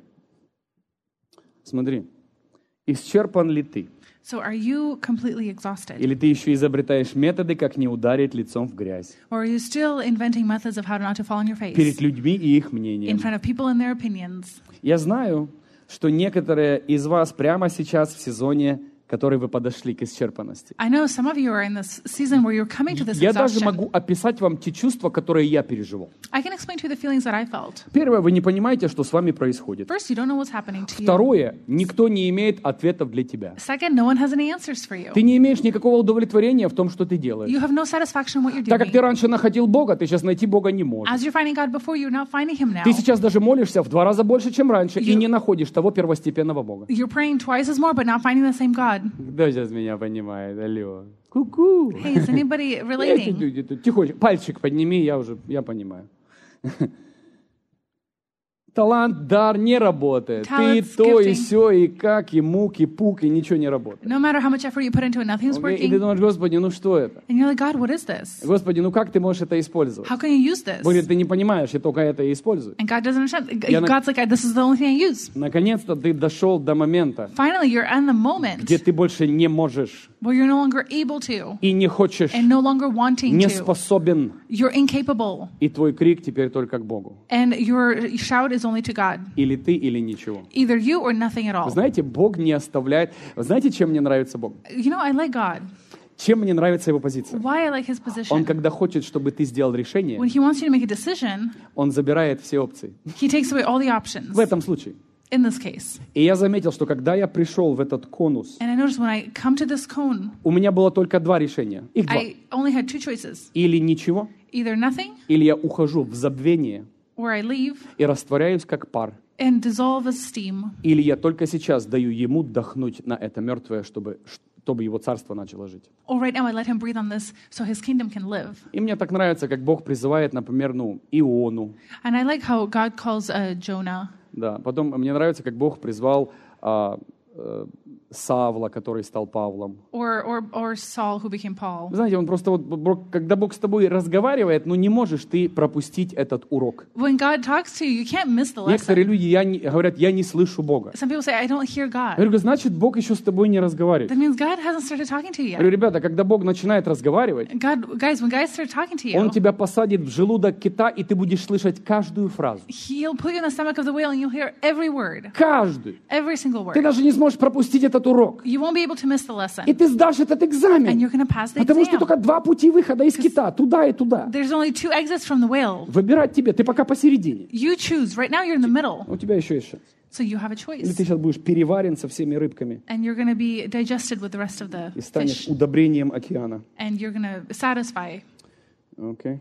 Смотри. Исчерпан ли ты? So are you completely exhausted? Или ты еще изобретаешь методы, как не ударить лицом в грязь? Or are you still inventing methods of how not to fall on your face Перед людьми и их in мнением. front of people and their opinions? Я знаю, что некоторые из вас прямо сейчас в сезоне, который вы подошли к исчерпанности. I know some of you are in this season where you're coming to this Я даже exhaustion. могу описать вам те чувства, которые я переживал. I can explain to you the feelings that I felt. Первое, вы не понимаете, что с вами происходит. First, you don't know what's happening to you. Второе, никто не имеет ответов для тебя. Second, no one has any answers for you. Ты не имеешь никакого удовлетворения в том, что ты делаешь. You have no satisfaction in what you're Так как ты doing. раньше находил Бога, ты сейчас найти Бога не можешь. As you're finding God before, you're not finding Him now. Ты сейчас даже молишься в два раза больше, чем раньше, и You- не находишь того первостепенного Бога. You're praying twice as more, but not finding the same God. Кто сейчас меня понимает? Алло. Ку-ку. Hey, is anybody Эти relating? люди тут тихонечко. Пальчик подними, я уже, я понимаю. Талант, дар не работает. Ты Talents, то и gifting. все, и как, и мук, и пук, и ничего не работает. No matter how much effort you put into it, nothing's Окей? И ты working. думаешь, Господи, ну что это? And you're like, God, what is this? Господи, ну как ты можешь это использовать? How can you use this? Бог говорит, ты не понимаешь, я только это и использую. And God doesn't understand. Я на- God's like, this is the only thing I use. Наконец-то ты дошел до момента, Finally, you're in the moment где ты больше не можешь where you're no longer able to и не хочешь, and no longer wanting не to. способен, You're incapable. и твой крик теперь только к Богу. And your shout is only to God. Или ты, или ничего. Either you or nothing at Вы all. знаете, Бог не оставляет... Вы знаете, чем мне нравится Бог? You know, I like God. Чем мне нравится Его позиция? Why I like His Он, position. когда хочет, чтобы ты сделал решение, When He wants you to make a decision, Он забирает все опции. He takes away all the options. В этом случае. In this case. И я заметил, что когда я пришел в этот конус, And I noticed when I come to this cone, у меня было только два решения. Их два. I only had two choices. Или ничего, Either nothing или я ухожу в забвение, Or I leave и растворяюсь как пар. and dissolve as steam. Или я только сейчас даю ему дохнуть на это мертвое, чтобы, чтобы его царство начало жить. Or right now I let him breathe on this so his kingdom can live. И мне так нравится, как Бог призывает, например, ну, Иону. And I like how God calls uh, Jonah. Да. Потом мне нравится, как Бог призвал а, а, Савла, который стал Павлом. Or, or, or Saul, who became Paul. Вы знаете, он просто вот, когда Бог с тобой разговаривает, ну не можешь ты пропустить этот урок. When God talks to you, you can't miss the lesson. Некоторые люди я не, говорят, я не слышу Бога. Some people say, I don't hear God. Я говорю, значит, Бог еще с тобой не разговаривает. That means God hasn't started talking to you Я говорю, yet. ребята, когда Бог начинает разговаривать, God, guys, when God starts talking to Он you, тебя посадит в желудок кита, и ты будешь слышать каждую фразу. He'll put you in the stomach of the whale and you'll hear every word, Каждую. every single Ты word. даже не сможешь пропустить этот урок. You won't be able to miss the lesson. И ты сдашь этот And экзамен. you're going to pass the Потому что exam. только два пути выхода из кита, туда и туда. There's only two exits from the whale. Выбирать тебе, ты пока посередине. You choose. Right now you're in the middle. У тебя еще есть шанс. So you have a Или choice. ты сейчас будешь переварен со всеми рыбками And you're going to be digested with the rest of the и станешь fish. удобрением океана. And you're going to satisfy. Окей.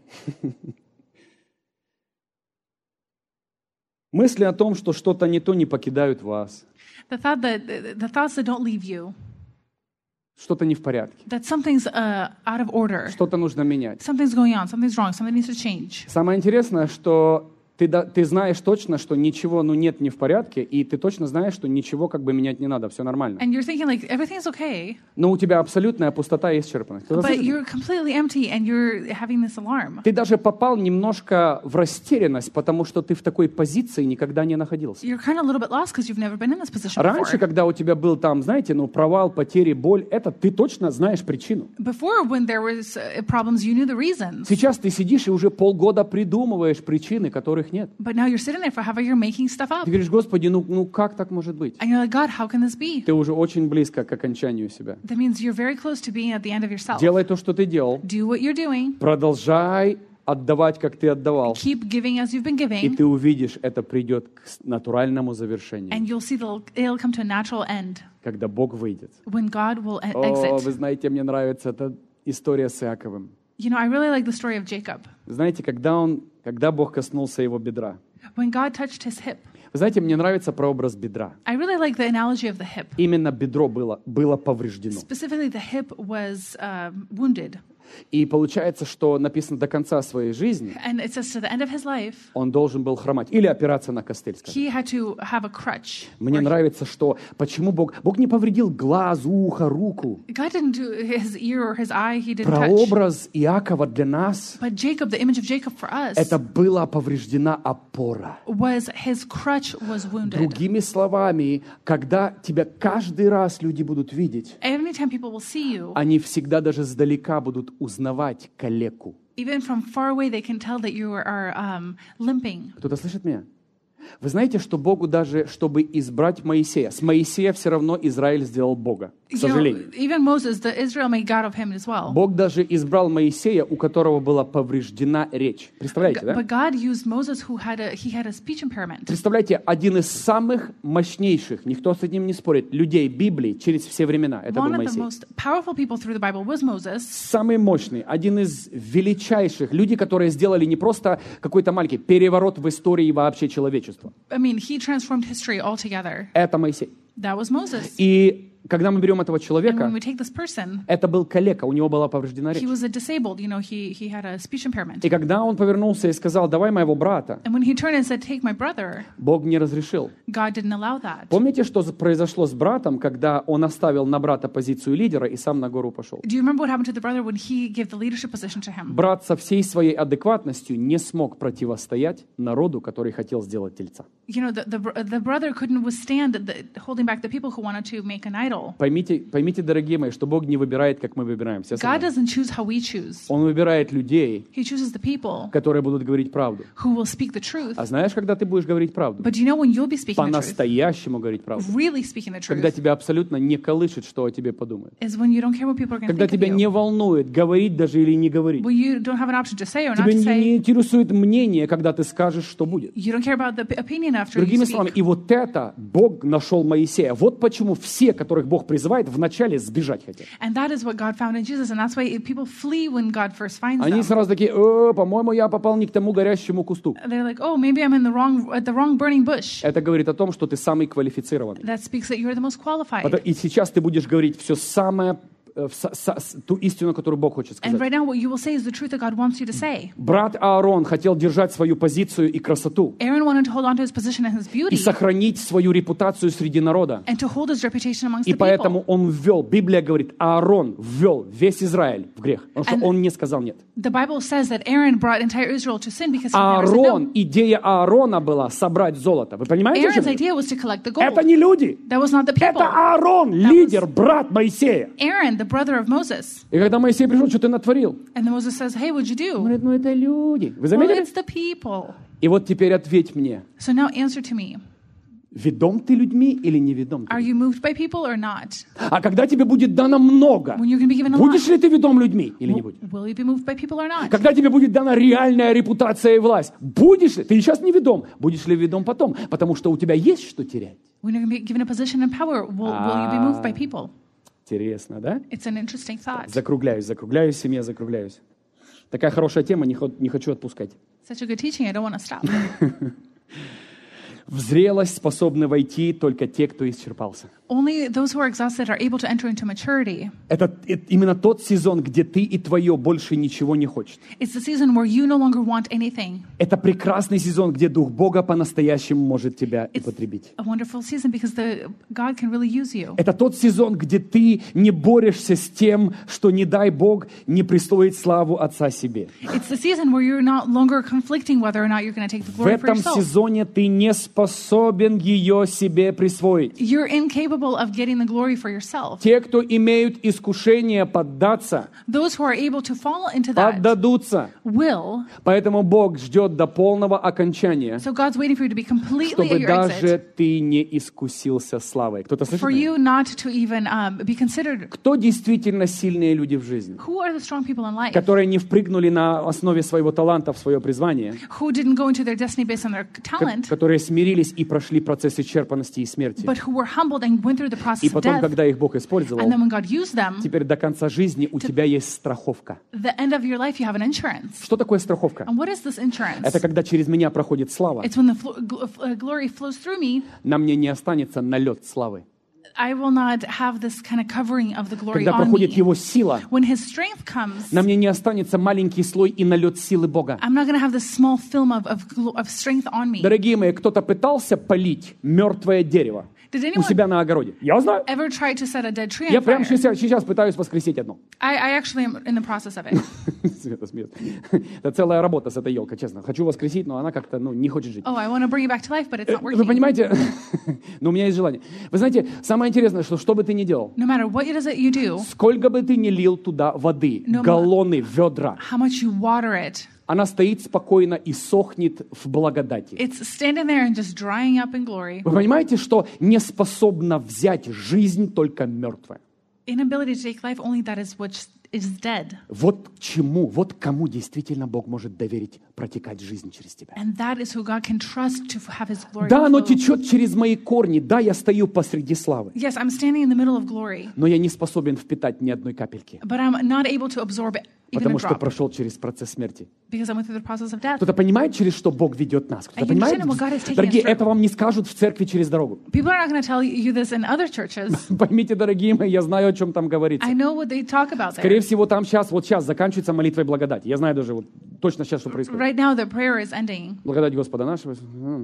Мысли о том, что что-то не то, не покидают вас. The thought that the, the thoughts that don't leave you, Что-то не в порядке. that something's uh, out of order, Что-то нужно менять. something's going on, something's wrong, something needs to change. Самое интересное, что ты, да, ты знаешь точно, что ничего ну, нет не в порядке, и ты точно знаешь, что ничего как бы менять не надо, все нормально. And you're thinking like everything's okay, Но у тебя абсолютная пустота и исчерпанность. Кто-то but слышит? you're completely empty and you're having this alarm. Ты даже попал немножко в растерянность, потому что ты в такой позиции никогда не находился. You're kind of a little bit lost because you've never been in this position Раньше, before. когда у тебя был там, знаете, ну, провал, потери, боль, это ты точно знаешь причину. Before, when there was uh, problems, you knew the reasons. Сейчас ты сидишь и уже полгода придумываешь причины, которых нет. But now you're sitting there for however you're making stuff up. Ты говоришь, Господи, ну, ну как так может быть? And you're like, God, how can this be? Ты уже очень близко к окончанию себя. That means you're very close to being at the end of yourself. Делай то, что ты делал. Do what you're doing. Продолжай отдавать, как ты отдавал. Keep giving as you've been И giving. ты увидишь, это придет к натуральному завершению, And you'll see that it'll come to a natural end когда Бог выйдет. when God will e- О, вы exit. знаете, мне нравится эта история с Иаковым. You know, I really like the story of Jacob. Знаете, когда, он, когда Бог коснулся его бедра. When God touched his hip. Вы знаете, мне нравится прообраз бедра. I really like the analogy of the hip. Именно бедро было, было повреждено. Specifically, the hip was um, wounded. И получается, что написано до конца своей жизни, And it says to the end of his life, он должен был хромать. Или опираться на костыль, скажем. he had to have a crutch. Мне Or he- нравится, что почему Бог... Бог не повредил глаз, ухо, руку. God didn't do his ear or his eye, he didn't touch. Прообраз Иакова для нас, But Jacob, the image of Jacob for us, это была повреждена опора. was his crutch was wounded. Другими словами, когда тебя каждый раз люди будут видеть, Every time people will see you, они всегда даже сдалека будут узнавать калеку. even from far away, they can tell that you are um, limping. Кто-то слышит меня? Вы знаете, что Богу даже, чтобы избрать Моисея, с Моисея все равно Израиль сделал Бога, к You know, сожалению. even Moses, the Israel made God of him as well. Бог даже избрал Моисея, у которого была повреждена речь. Представляете, да? But God used Moses, who had a he had a speech impairment. Представляете, один из самых мощнейших, никто с этим не спорит, людей Библии через все времена, это был One of the Моисей. most powerful people through the Bible was Moses. Самый мощный, один из величайших, люди, которые сделали не просто какой-то маленький переворот в истории вообще человечества. I mean, he transformed history altogether. Это Моисей. That was Moses. И когда мы берем этого And when человека, we take this person, это был калека, у него была повреждена he речь. was a disabled, you know, he, he had a speech impairment. И когда он повернулся и сказал, давай моего брата, And when he turned and said, take my brother, Бог не разрешил. God didn't allow that. Помните, что произошло с братом, когда он оставил на брата позицию лидера и сам на гору пошел? Do you remember what happened to the brother when he gave the leadership position to him? Брат со всей своей адекватностью не смог противостоять народу, который хотел сделать тельца. You know, the, the, br- the brother couldn't withstand the, holding back the people who wanted to make an idol. Поймите, поймите, дорогие мои, что Бог не выбирает, как мы выбираем. Все God согласны? doesn't choose how we choose. Он выбирает людей, He chooses the people которые будут говорить правду. who will speak the truth. А знаешь, когда ты будешь говорить правду? But do you know when you'll be speaking the truth, По-настоящему говорить правду. really speaking the Когда truth, тебя абсолютно не колышет, что о тебе подумают. is when you don't care what people are going to Когда think of тебя не you. волнует, говорить даже или не говорить. When you don't have an option to say or not Тебя to не, say. не интересует мнение, когда ты скажешь, что будет. You don't care about the p- opinion after you Другими speak. словами, и вот это Бог нашел Моисея. Вот почему все, которых которых Бог призывает, вначале сбежать хотят. And that is what God found in Jesus, and that's why people flee when God first finds Они them. сразу такие: «О, по-моему, я попал не к тому горящему кусту». They're like, oh, maybe I'm in the wrong, at the wrong burning bush. Это говорит о том, что ты самый квалифицированный. That speaks that you're the most qualified. И сейчас ты будешь говорить все самое, э, с- с- ту истину, которую Бог хочет And сказать. right now, what you will say is the truth that God wants you to say. Брат Аарон хотел держать свою позицию и красоту, Aaron wanted to hold on to his position and his и beauty, сохранить свою репутацию среди народа. and to hold his reputation amongst И the поэтому people. он ввел, Библия говорит, Аарон ввел весь Израиль в грех, потому что And- он не сказал нет. The Bible says that Aaron brought entire Israel to sin because he never said Аарон, no. идея Аарона была собрать золото. Вы понимаете, о чем Aaron's я? idea was to collect the Это gold. не люди. That was not the people. Это Аарон, was- лидер, брат Моисея. Aaron, the brother of Moses. И когда Моисей пришел, что ты натворил? And then Moses says, hey, what'd you Он do? говорит, ну это люди. Вы Well, заметили? it's the people. И вот теперь ответь мне. So now answer to me. Ведом ты людьми или не ведом? Are you moved by people or not? А когда тебе будет дано много, When you're going to be given a будешь lot, ли ты ведом людьми или не будешь? will you be moved by people or not? Когда тебе будет дана реальная репутация и власть, будешь ли? Ты сейчас не ведом, будешь ли ведом потом? Потому что у тебя есть что терять. When you're going to be given a position and power, will, will you be moved by people? Интересно, да? It's an interesting thought. Закругляюсь, закругляюсь, семья, закругляюсь. Такая хорошая тема, не, хо- не хочу отпускать. Such a good teaching, I don't want to stop. В зрелость способны войти только те, кто исчерпался. Only those who are exhausted are able to enter into maturity. Это, это именно тот сезон, где ты и твое больше ничего не хочешь. It's the season where you no longer want anything. Это прекрасный сезон, где Дух Бога по-настоящему может тебя It's употребить. a wonderful season because the, God can really use you. Это тот сезон, где ты не борешься с тем, что, не дай Бог, не присвоит славу Отца себе. It's the season where you're not longer conflicting whether or not you're going to take the В glory for этом yourself. сезоне ты не способен ее себе присвоить. You're incapable of getting the glory for yourself. Те, кто имеют искушение поддаться, Those who are able to fall into that поддадутся. will. Поэтому Бог ждет до полного окончания, So God's waiting for you to be completely чтобы at your даже exit. ты не искусился славой. Кто-то слышит For меня? you not to even um, be considered. Кто действительно сильные люди в жизни? Who are the strong people in life? Которые не впрыгнули на основе своего таланта в свое призвание, Who didn't go into their destiny based on their ко- talent, которые смирились и прошли процесс исчерпанности и смерти. but who were humbled and went through the process И of потом, death. когда их Бог использовал, And then when God used them, теперь до конца жизни у тебя есть страховка. the end of your life, you have an insurance. Что такое страховка? And what is this insurance? Это когда через меня проходит слава, It's when the flo- gl- uh, glory flows through me, на мне не останется налет славы. I will not have this kind of covering of the glory Когда on проходит me. Его сила, When His strength comes, на мне не останется маленький слой и налет силы Бога. I'm not going to have this small film of, of, glo- of strength on me. Дорогие мои, кто-то пытался полить мертвое дерево Did у anyone себя на огороде? Я знаю. ever try to set a dead tree Я on прямо fire? сейчас, сейчас пытаюсь воскресить одну. I, I actually am in the process of it. Света смеется. Это целая работа с этой елкой, честно. Хочу воскресить, но она как-то ну, не хочет жить. Oh, I want to bring it back to life, but it's not Вы working. понимаете? Но у меня есть желание. Вы знаете, самое интересное, что что бы ты ни делал, No matter what it is that you do, сколько бы ты ни лил туда воды, No, галлоны, ведра, how much you water it, она стоит спокойно и сохнет в благодати. it's standing there and just drying up in glory. Вы понимаете, что не способна взять жизнь только мертвая? Inability to take life, only that is which is dead. Вот к чему, вот кому действительно Бог может доверить протекать жизнь через тебя. And that is who God can trust to have His glory Да, оно flow. течет через мои корни. Да, я стою посреди славы. Yes, I'm standing in the middle of glory, Но я не способен впитать ни одной капельки, but I'm not able to absorb it, even a потому что drop, прошел через процесс смерти. because I went through the process of death. Кто-то понимает, через что Бог ведет нас? Кто-то I понимает? understand what God is taking Дорогие, us through. это вам не скажут в церкви через дорогу. People are not going to tell you this in other churches. Поймите, дорогие мои, я знаю, о чем там говорится. I know what they talk about Скорее there. всего, там сейчас, вот сейчас заканчивается молитвой благодати. Я знаю даже вот точно сейчас, что происходит. Right now, the prayer is ending. Благодать Господа нашего.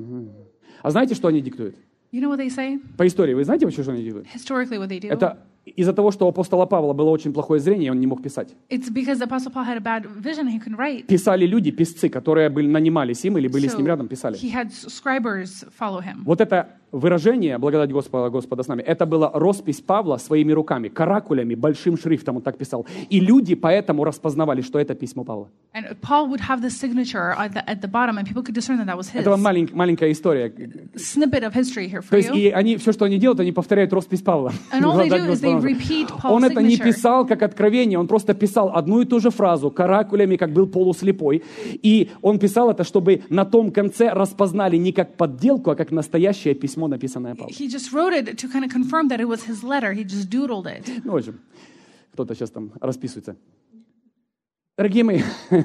А знаете, что они диктуют? You know what they say? По истории, вы знаете вообще, что они диктуют? Historically, what they do. Это из-за того, что у апостола Павла было очень плохое зрение, и он не мог писать. It's because the Apostle Paul had a bad vision and he couldn't write. Писали люди, писцы, которые были, нанимались им или были с So ним рядом, писали. he had scribers follow him. Вот это выражение «благодать Господа, Господа с нами», это была роспись Павла своими руками, каракулями, большим шрифтом, он так писал. И люди поэтому распознавали, что это письмо Павла. And Paul would have this signature at the, at the bottom, and people could discern that that was his. Это вам малень- маленькая история. Snippet of history here То for есть you. и они, все, что они делают, они повторяют роспись Павла. And all they Благодать do is they Господа. repeat Paul's Он это не signature. писал как откровение, он просто писал одну и ту же фразу каракулями, как был полуслепой. И он писал это, чтобы на том конце распознали не как подделку, а как настоящее письмо письмо, написанное Павлом. He just wrote it to kind of confirm that it was his letter. He just doodled it. Ну, в общем, кто-то сейчас там расписывается. Дорогие мои,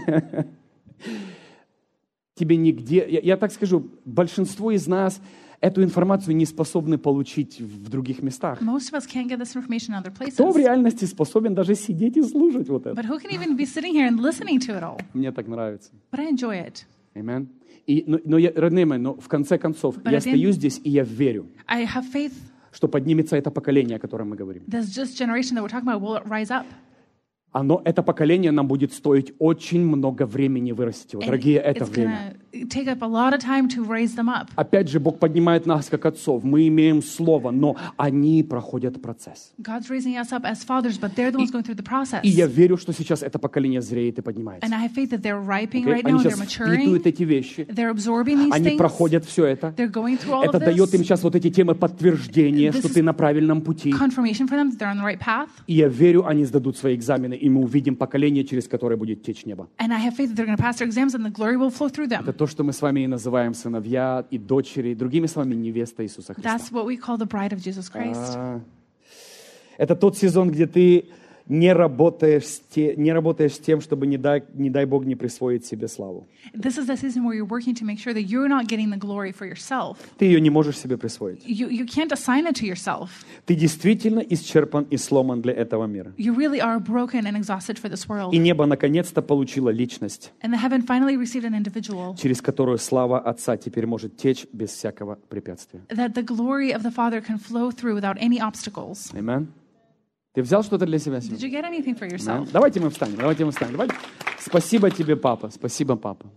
тебе нигде... Я, я так скажу, большинство из нас эту информацию не способны получить в других местах. Most of us can't get this information in other places. Кто в реальности способен даже сидеть и слушать вот это? But who can even be sitting here and listening to it all? Мне так нравится. But I enjoy it. Amen. И, но, но я, родные мои, но в конце концов, But я at the стою end- здесь, и я верю, I have faith. что поднимется это поколение, о котором мы говорим. This just generation that we're talking about will rise up. Оно, это поколение нам будет стоить очень много времени вырастить его. And Дорогие, это it's время. gonna take up a lot of time to raise them up. Опять же, Бог поднимает нас как отцов. Мы имеем слово, но они проходят процесс. God's raising us up as fathers, but they're the ones going through the process. И я верю, что сейчас это поколение зреет и поднимается. And I have faith that they're ripening Окей? right now, Они and they're сейчас maturing. впитывают эти вещи. They're absorbing these Они things. проходят все это. They're going through all Это of дает им this. сейчас вот эти темы подтверждения, This что is ты на правильном пути. Confirmation for them that they're on the right path. И я верю, они сдадут свои экзамены, и мы увидим поколение, через которое будет течь небо. And I have faith that they're going to pass their exams and the glory will flow through Это them. то, что мы с вами и называем сыновья и дочери, другими словами, невеста Иисуса Христа. That's what we call the bride of Jesus Christ. А, Это тот сезон, где ты не работаешь с, те, не работаешь с тем, чтобы, не дай, не дай Бог, не присвоить себе славу. This is the season where you're working to make sure that you're not getting the glory for yourself. Ты ее не можешь себе присвоить. You, you can't assign it to yourself. Ты действительно исчерпан и сломан для этого мира. You really are broken and exhausted for this world. И небо наконец-то получило личность, And the heaven finally received an individual через которую слава Отца теперь может течь без всякого препятствия. that the glory of the Father can flow through without any obstacles. Amen. Ты взял что-то для себя Did сегодня? you get anything for Да? yourself? Давайте мы встанем, давайте мы встанем. Давайте. Спасибо тебе, папа, спасибо, папа.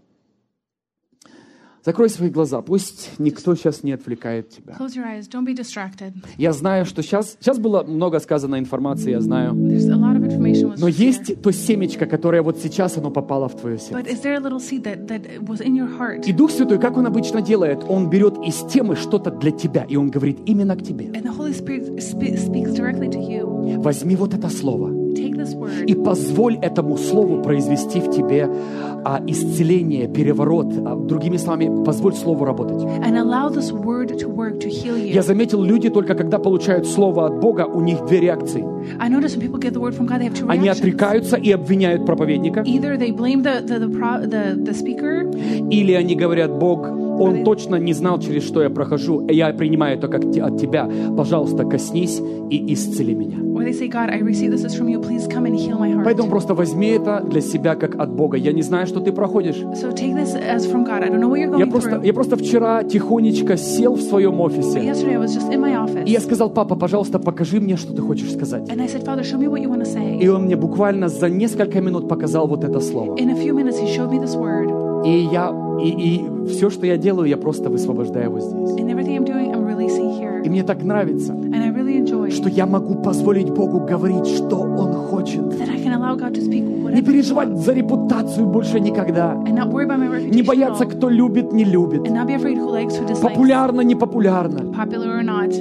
Закрой свои глаза, пусть никто сейчас не отвлекает тебя. Close your eyes. Don't be distracted. Я знаю, что сейчас, сейчас было много сказано информации, я знаю. There's a lot of information was Но just here. есть то семечко, которое вот сейчас оно попало в твое сердце. But is there a little seed that, that was in your heart? И Дух Святой, как Он обычно делает, Он берет из темы что-то для тебя, и Он говорит именно к тебе. And the Holy Spirit spe- speaks directly to you. Возьми вот это слово Take this word и позволь этому слову произвести в тебе а, исцеление, переворот. А, другими словами, позволь слову работать. and allow this word to work, to heal you. Я заметил, люди только когда получают слово от Бога, у них две реакции. I notice when people get the word from God, they have two Они reactions. отрекаются и обвиняют проповедника, Either they blame the the the, pro, the the speaker, или они говорят: Бог, Он точно не знал, через что я прохожу, и я принимаю это как те- от Тебя. Пожалуйста, коснись и исцели меня. or they say, God, I receive this is from you. Please come and heal my heart. Поэтому просто возьми это для себя как от Бога. Я не знаю, что ты проходишь. So take this as from God. I don't know what you're Я going просто, through. я просто вчера тихонечко сел в своем But офисе, yesterday I was just in my office, и я сказал: папа, пожалуйста, покажи мне, что ты хочешь сказать. and I said, Father, show me what you want to say. И он мне буквально за несколько минут показал вот это слово. In a few minutes, He showed me this word, И я, и, и все, что я делаю, я просто высвобождаю его здесь. and everything I'm doing, I'm releasing here, И мне так нравится, and I really enjoy что я могу позволить Богу говорить, что Он хочет. that I can allow God to speak Не whatever, переживать за репутацию больше никогда. and not worry about my reputation Не at бояться, all, кто любит, не любит. and not be afraid who likes, who dislikes, Популярно, не популярно. popular or not.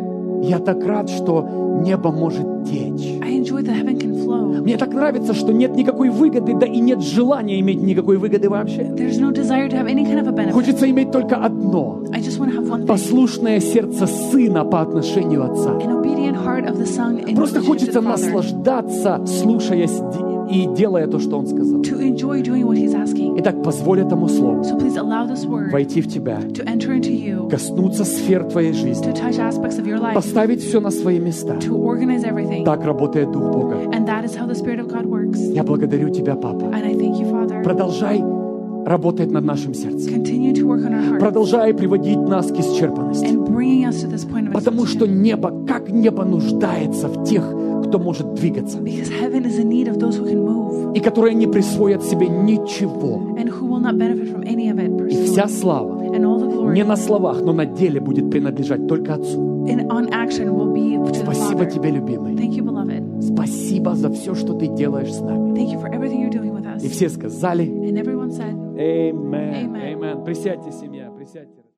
Я так рад, что небо может течь. I enjoy that heaven can flow. Мне так нравится, что нет никакой выгоды, да и нет желания иметь никакой выгоды вообще. There's no desire to have any kind of a benefit. Хочется иметь только одно. I just want to have one thing. Послушное сердце сына по отношению отца. An obedient heart of the Son in Просто relationship to хочется the Father. наслаждаться, слушая и делая то, что он сказал. To enjoy doing what He's asking. Итак, позволь этому слову So please allow this word войти в тебя, to enter into you, коснуться сфер твоей жизни, to touch aspects of your life, поставить все на свои места. to organize everything. Так работает Дух Бога. And that is how the Spirit of God works. Я благодарю тебя, папа. And I thank you, Father. Продолжай работать над нашим сердцем. Continue to work on our hearts Продолжай приводить нас к исчерпанности. and bringing us to this point of Потому что exaltation. небо, как небо нуждается в тех, кто может двигаться, Because heaven is in need of those who can move и которые не присвоят себе ничего. and who will not benefit from any of it И personally. вся слава And all the glory не на словах, но на деле будет принадлежать только Отцу. in, on action will be to the Спасибо Father. тебе, любимый. Thank you, beloved. Спасибо за все, что ты делаешь с нами. Thank you for everything you're doing with us. И все сказали: And everyone said, Amen. Amen. Amen. Присядьте, семья, присядьте.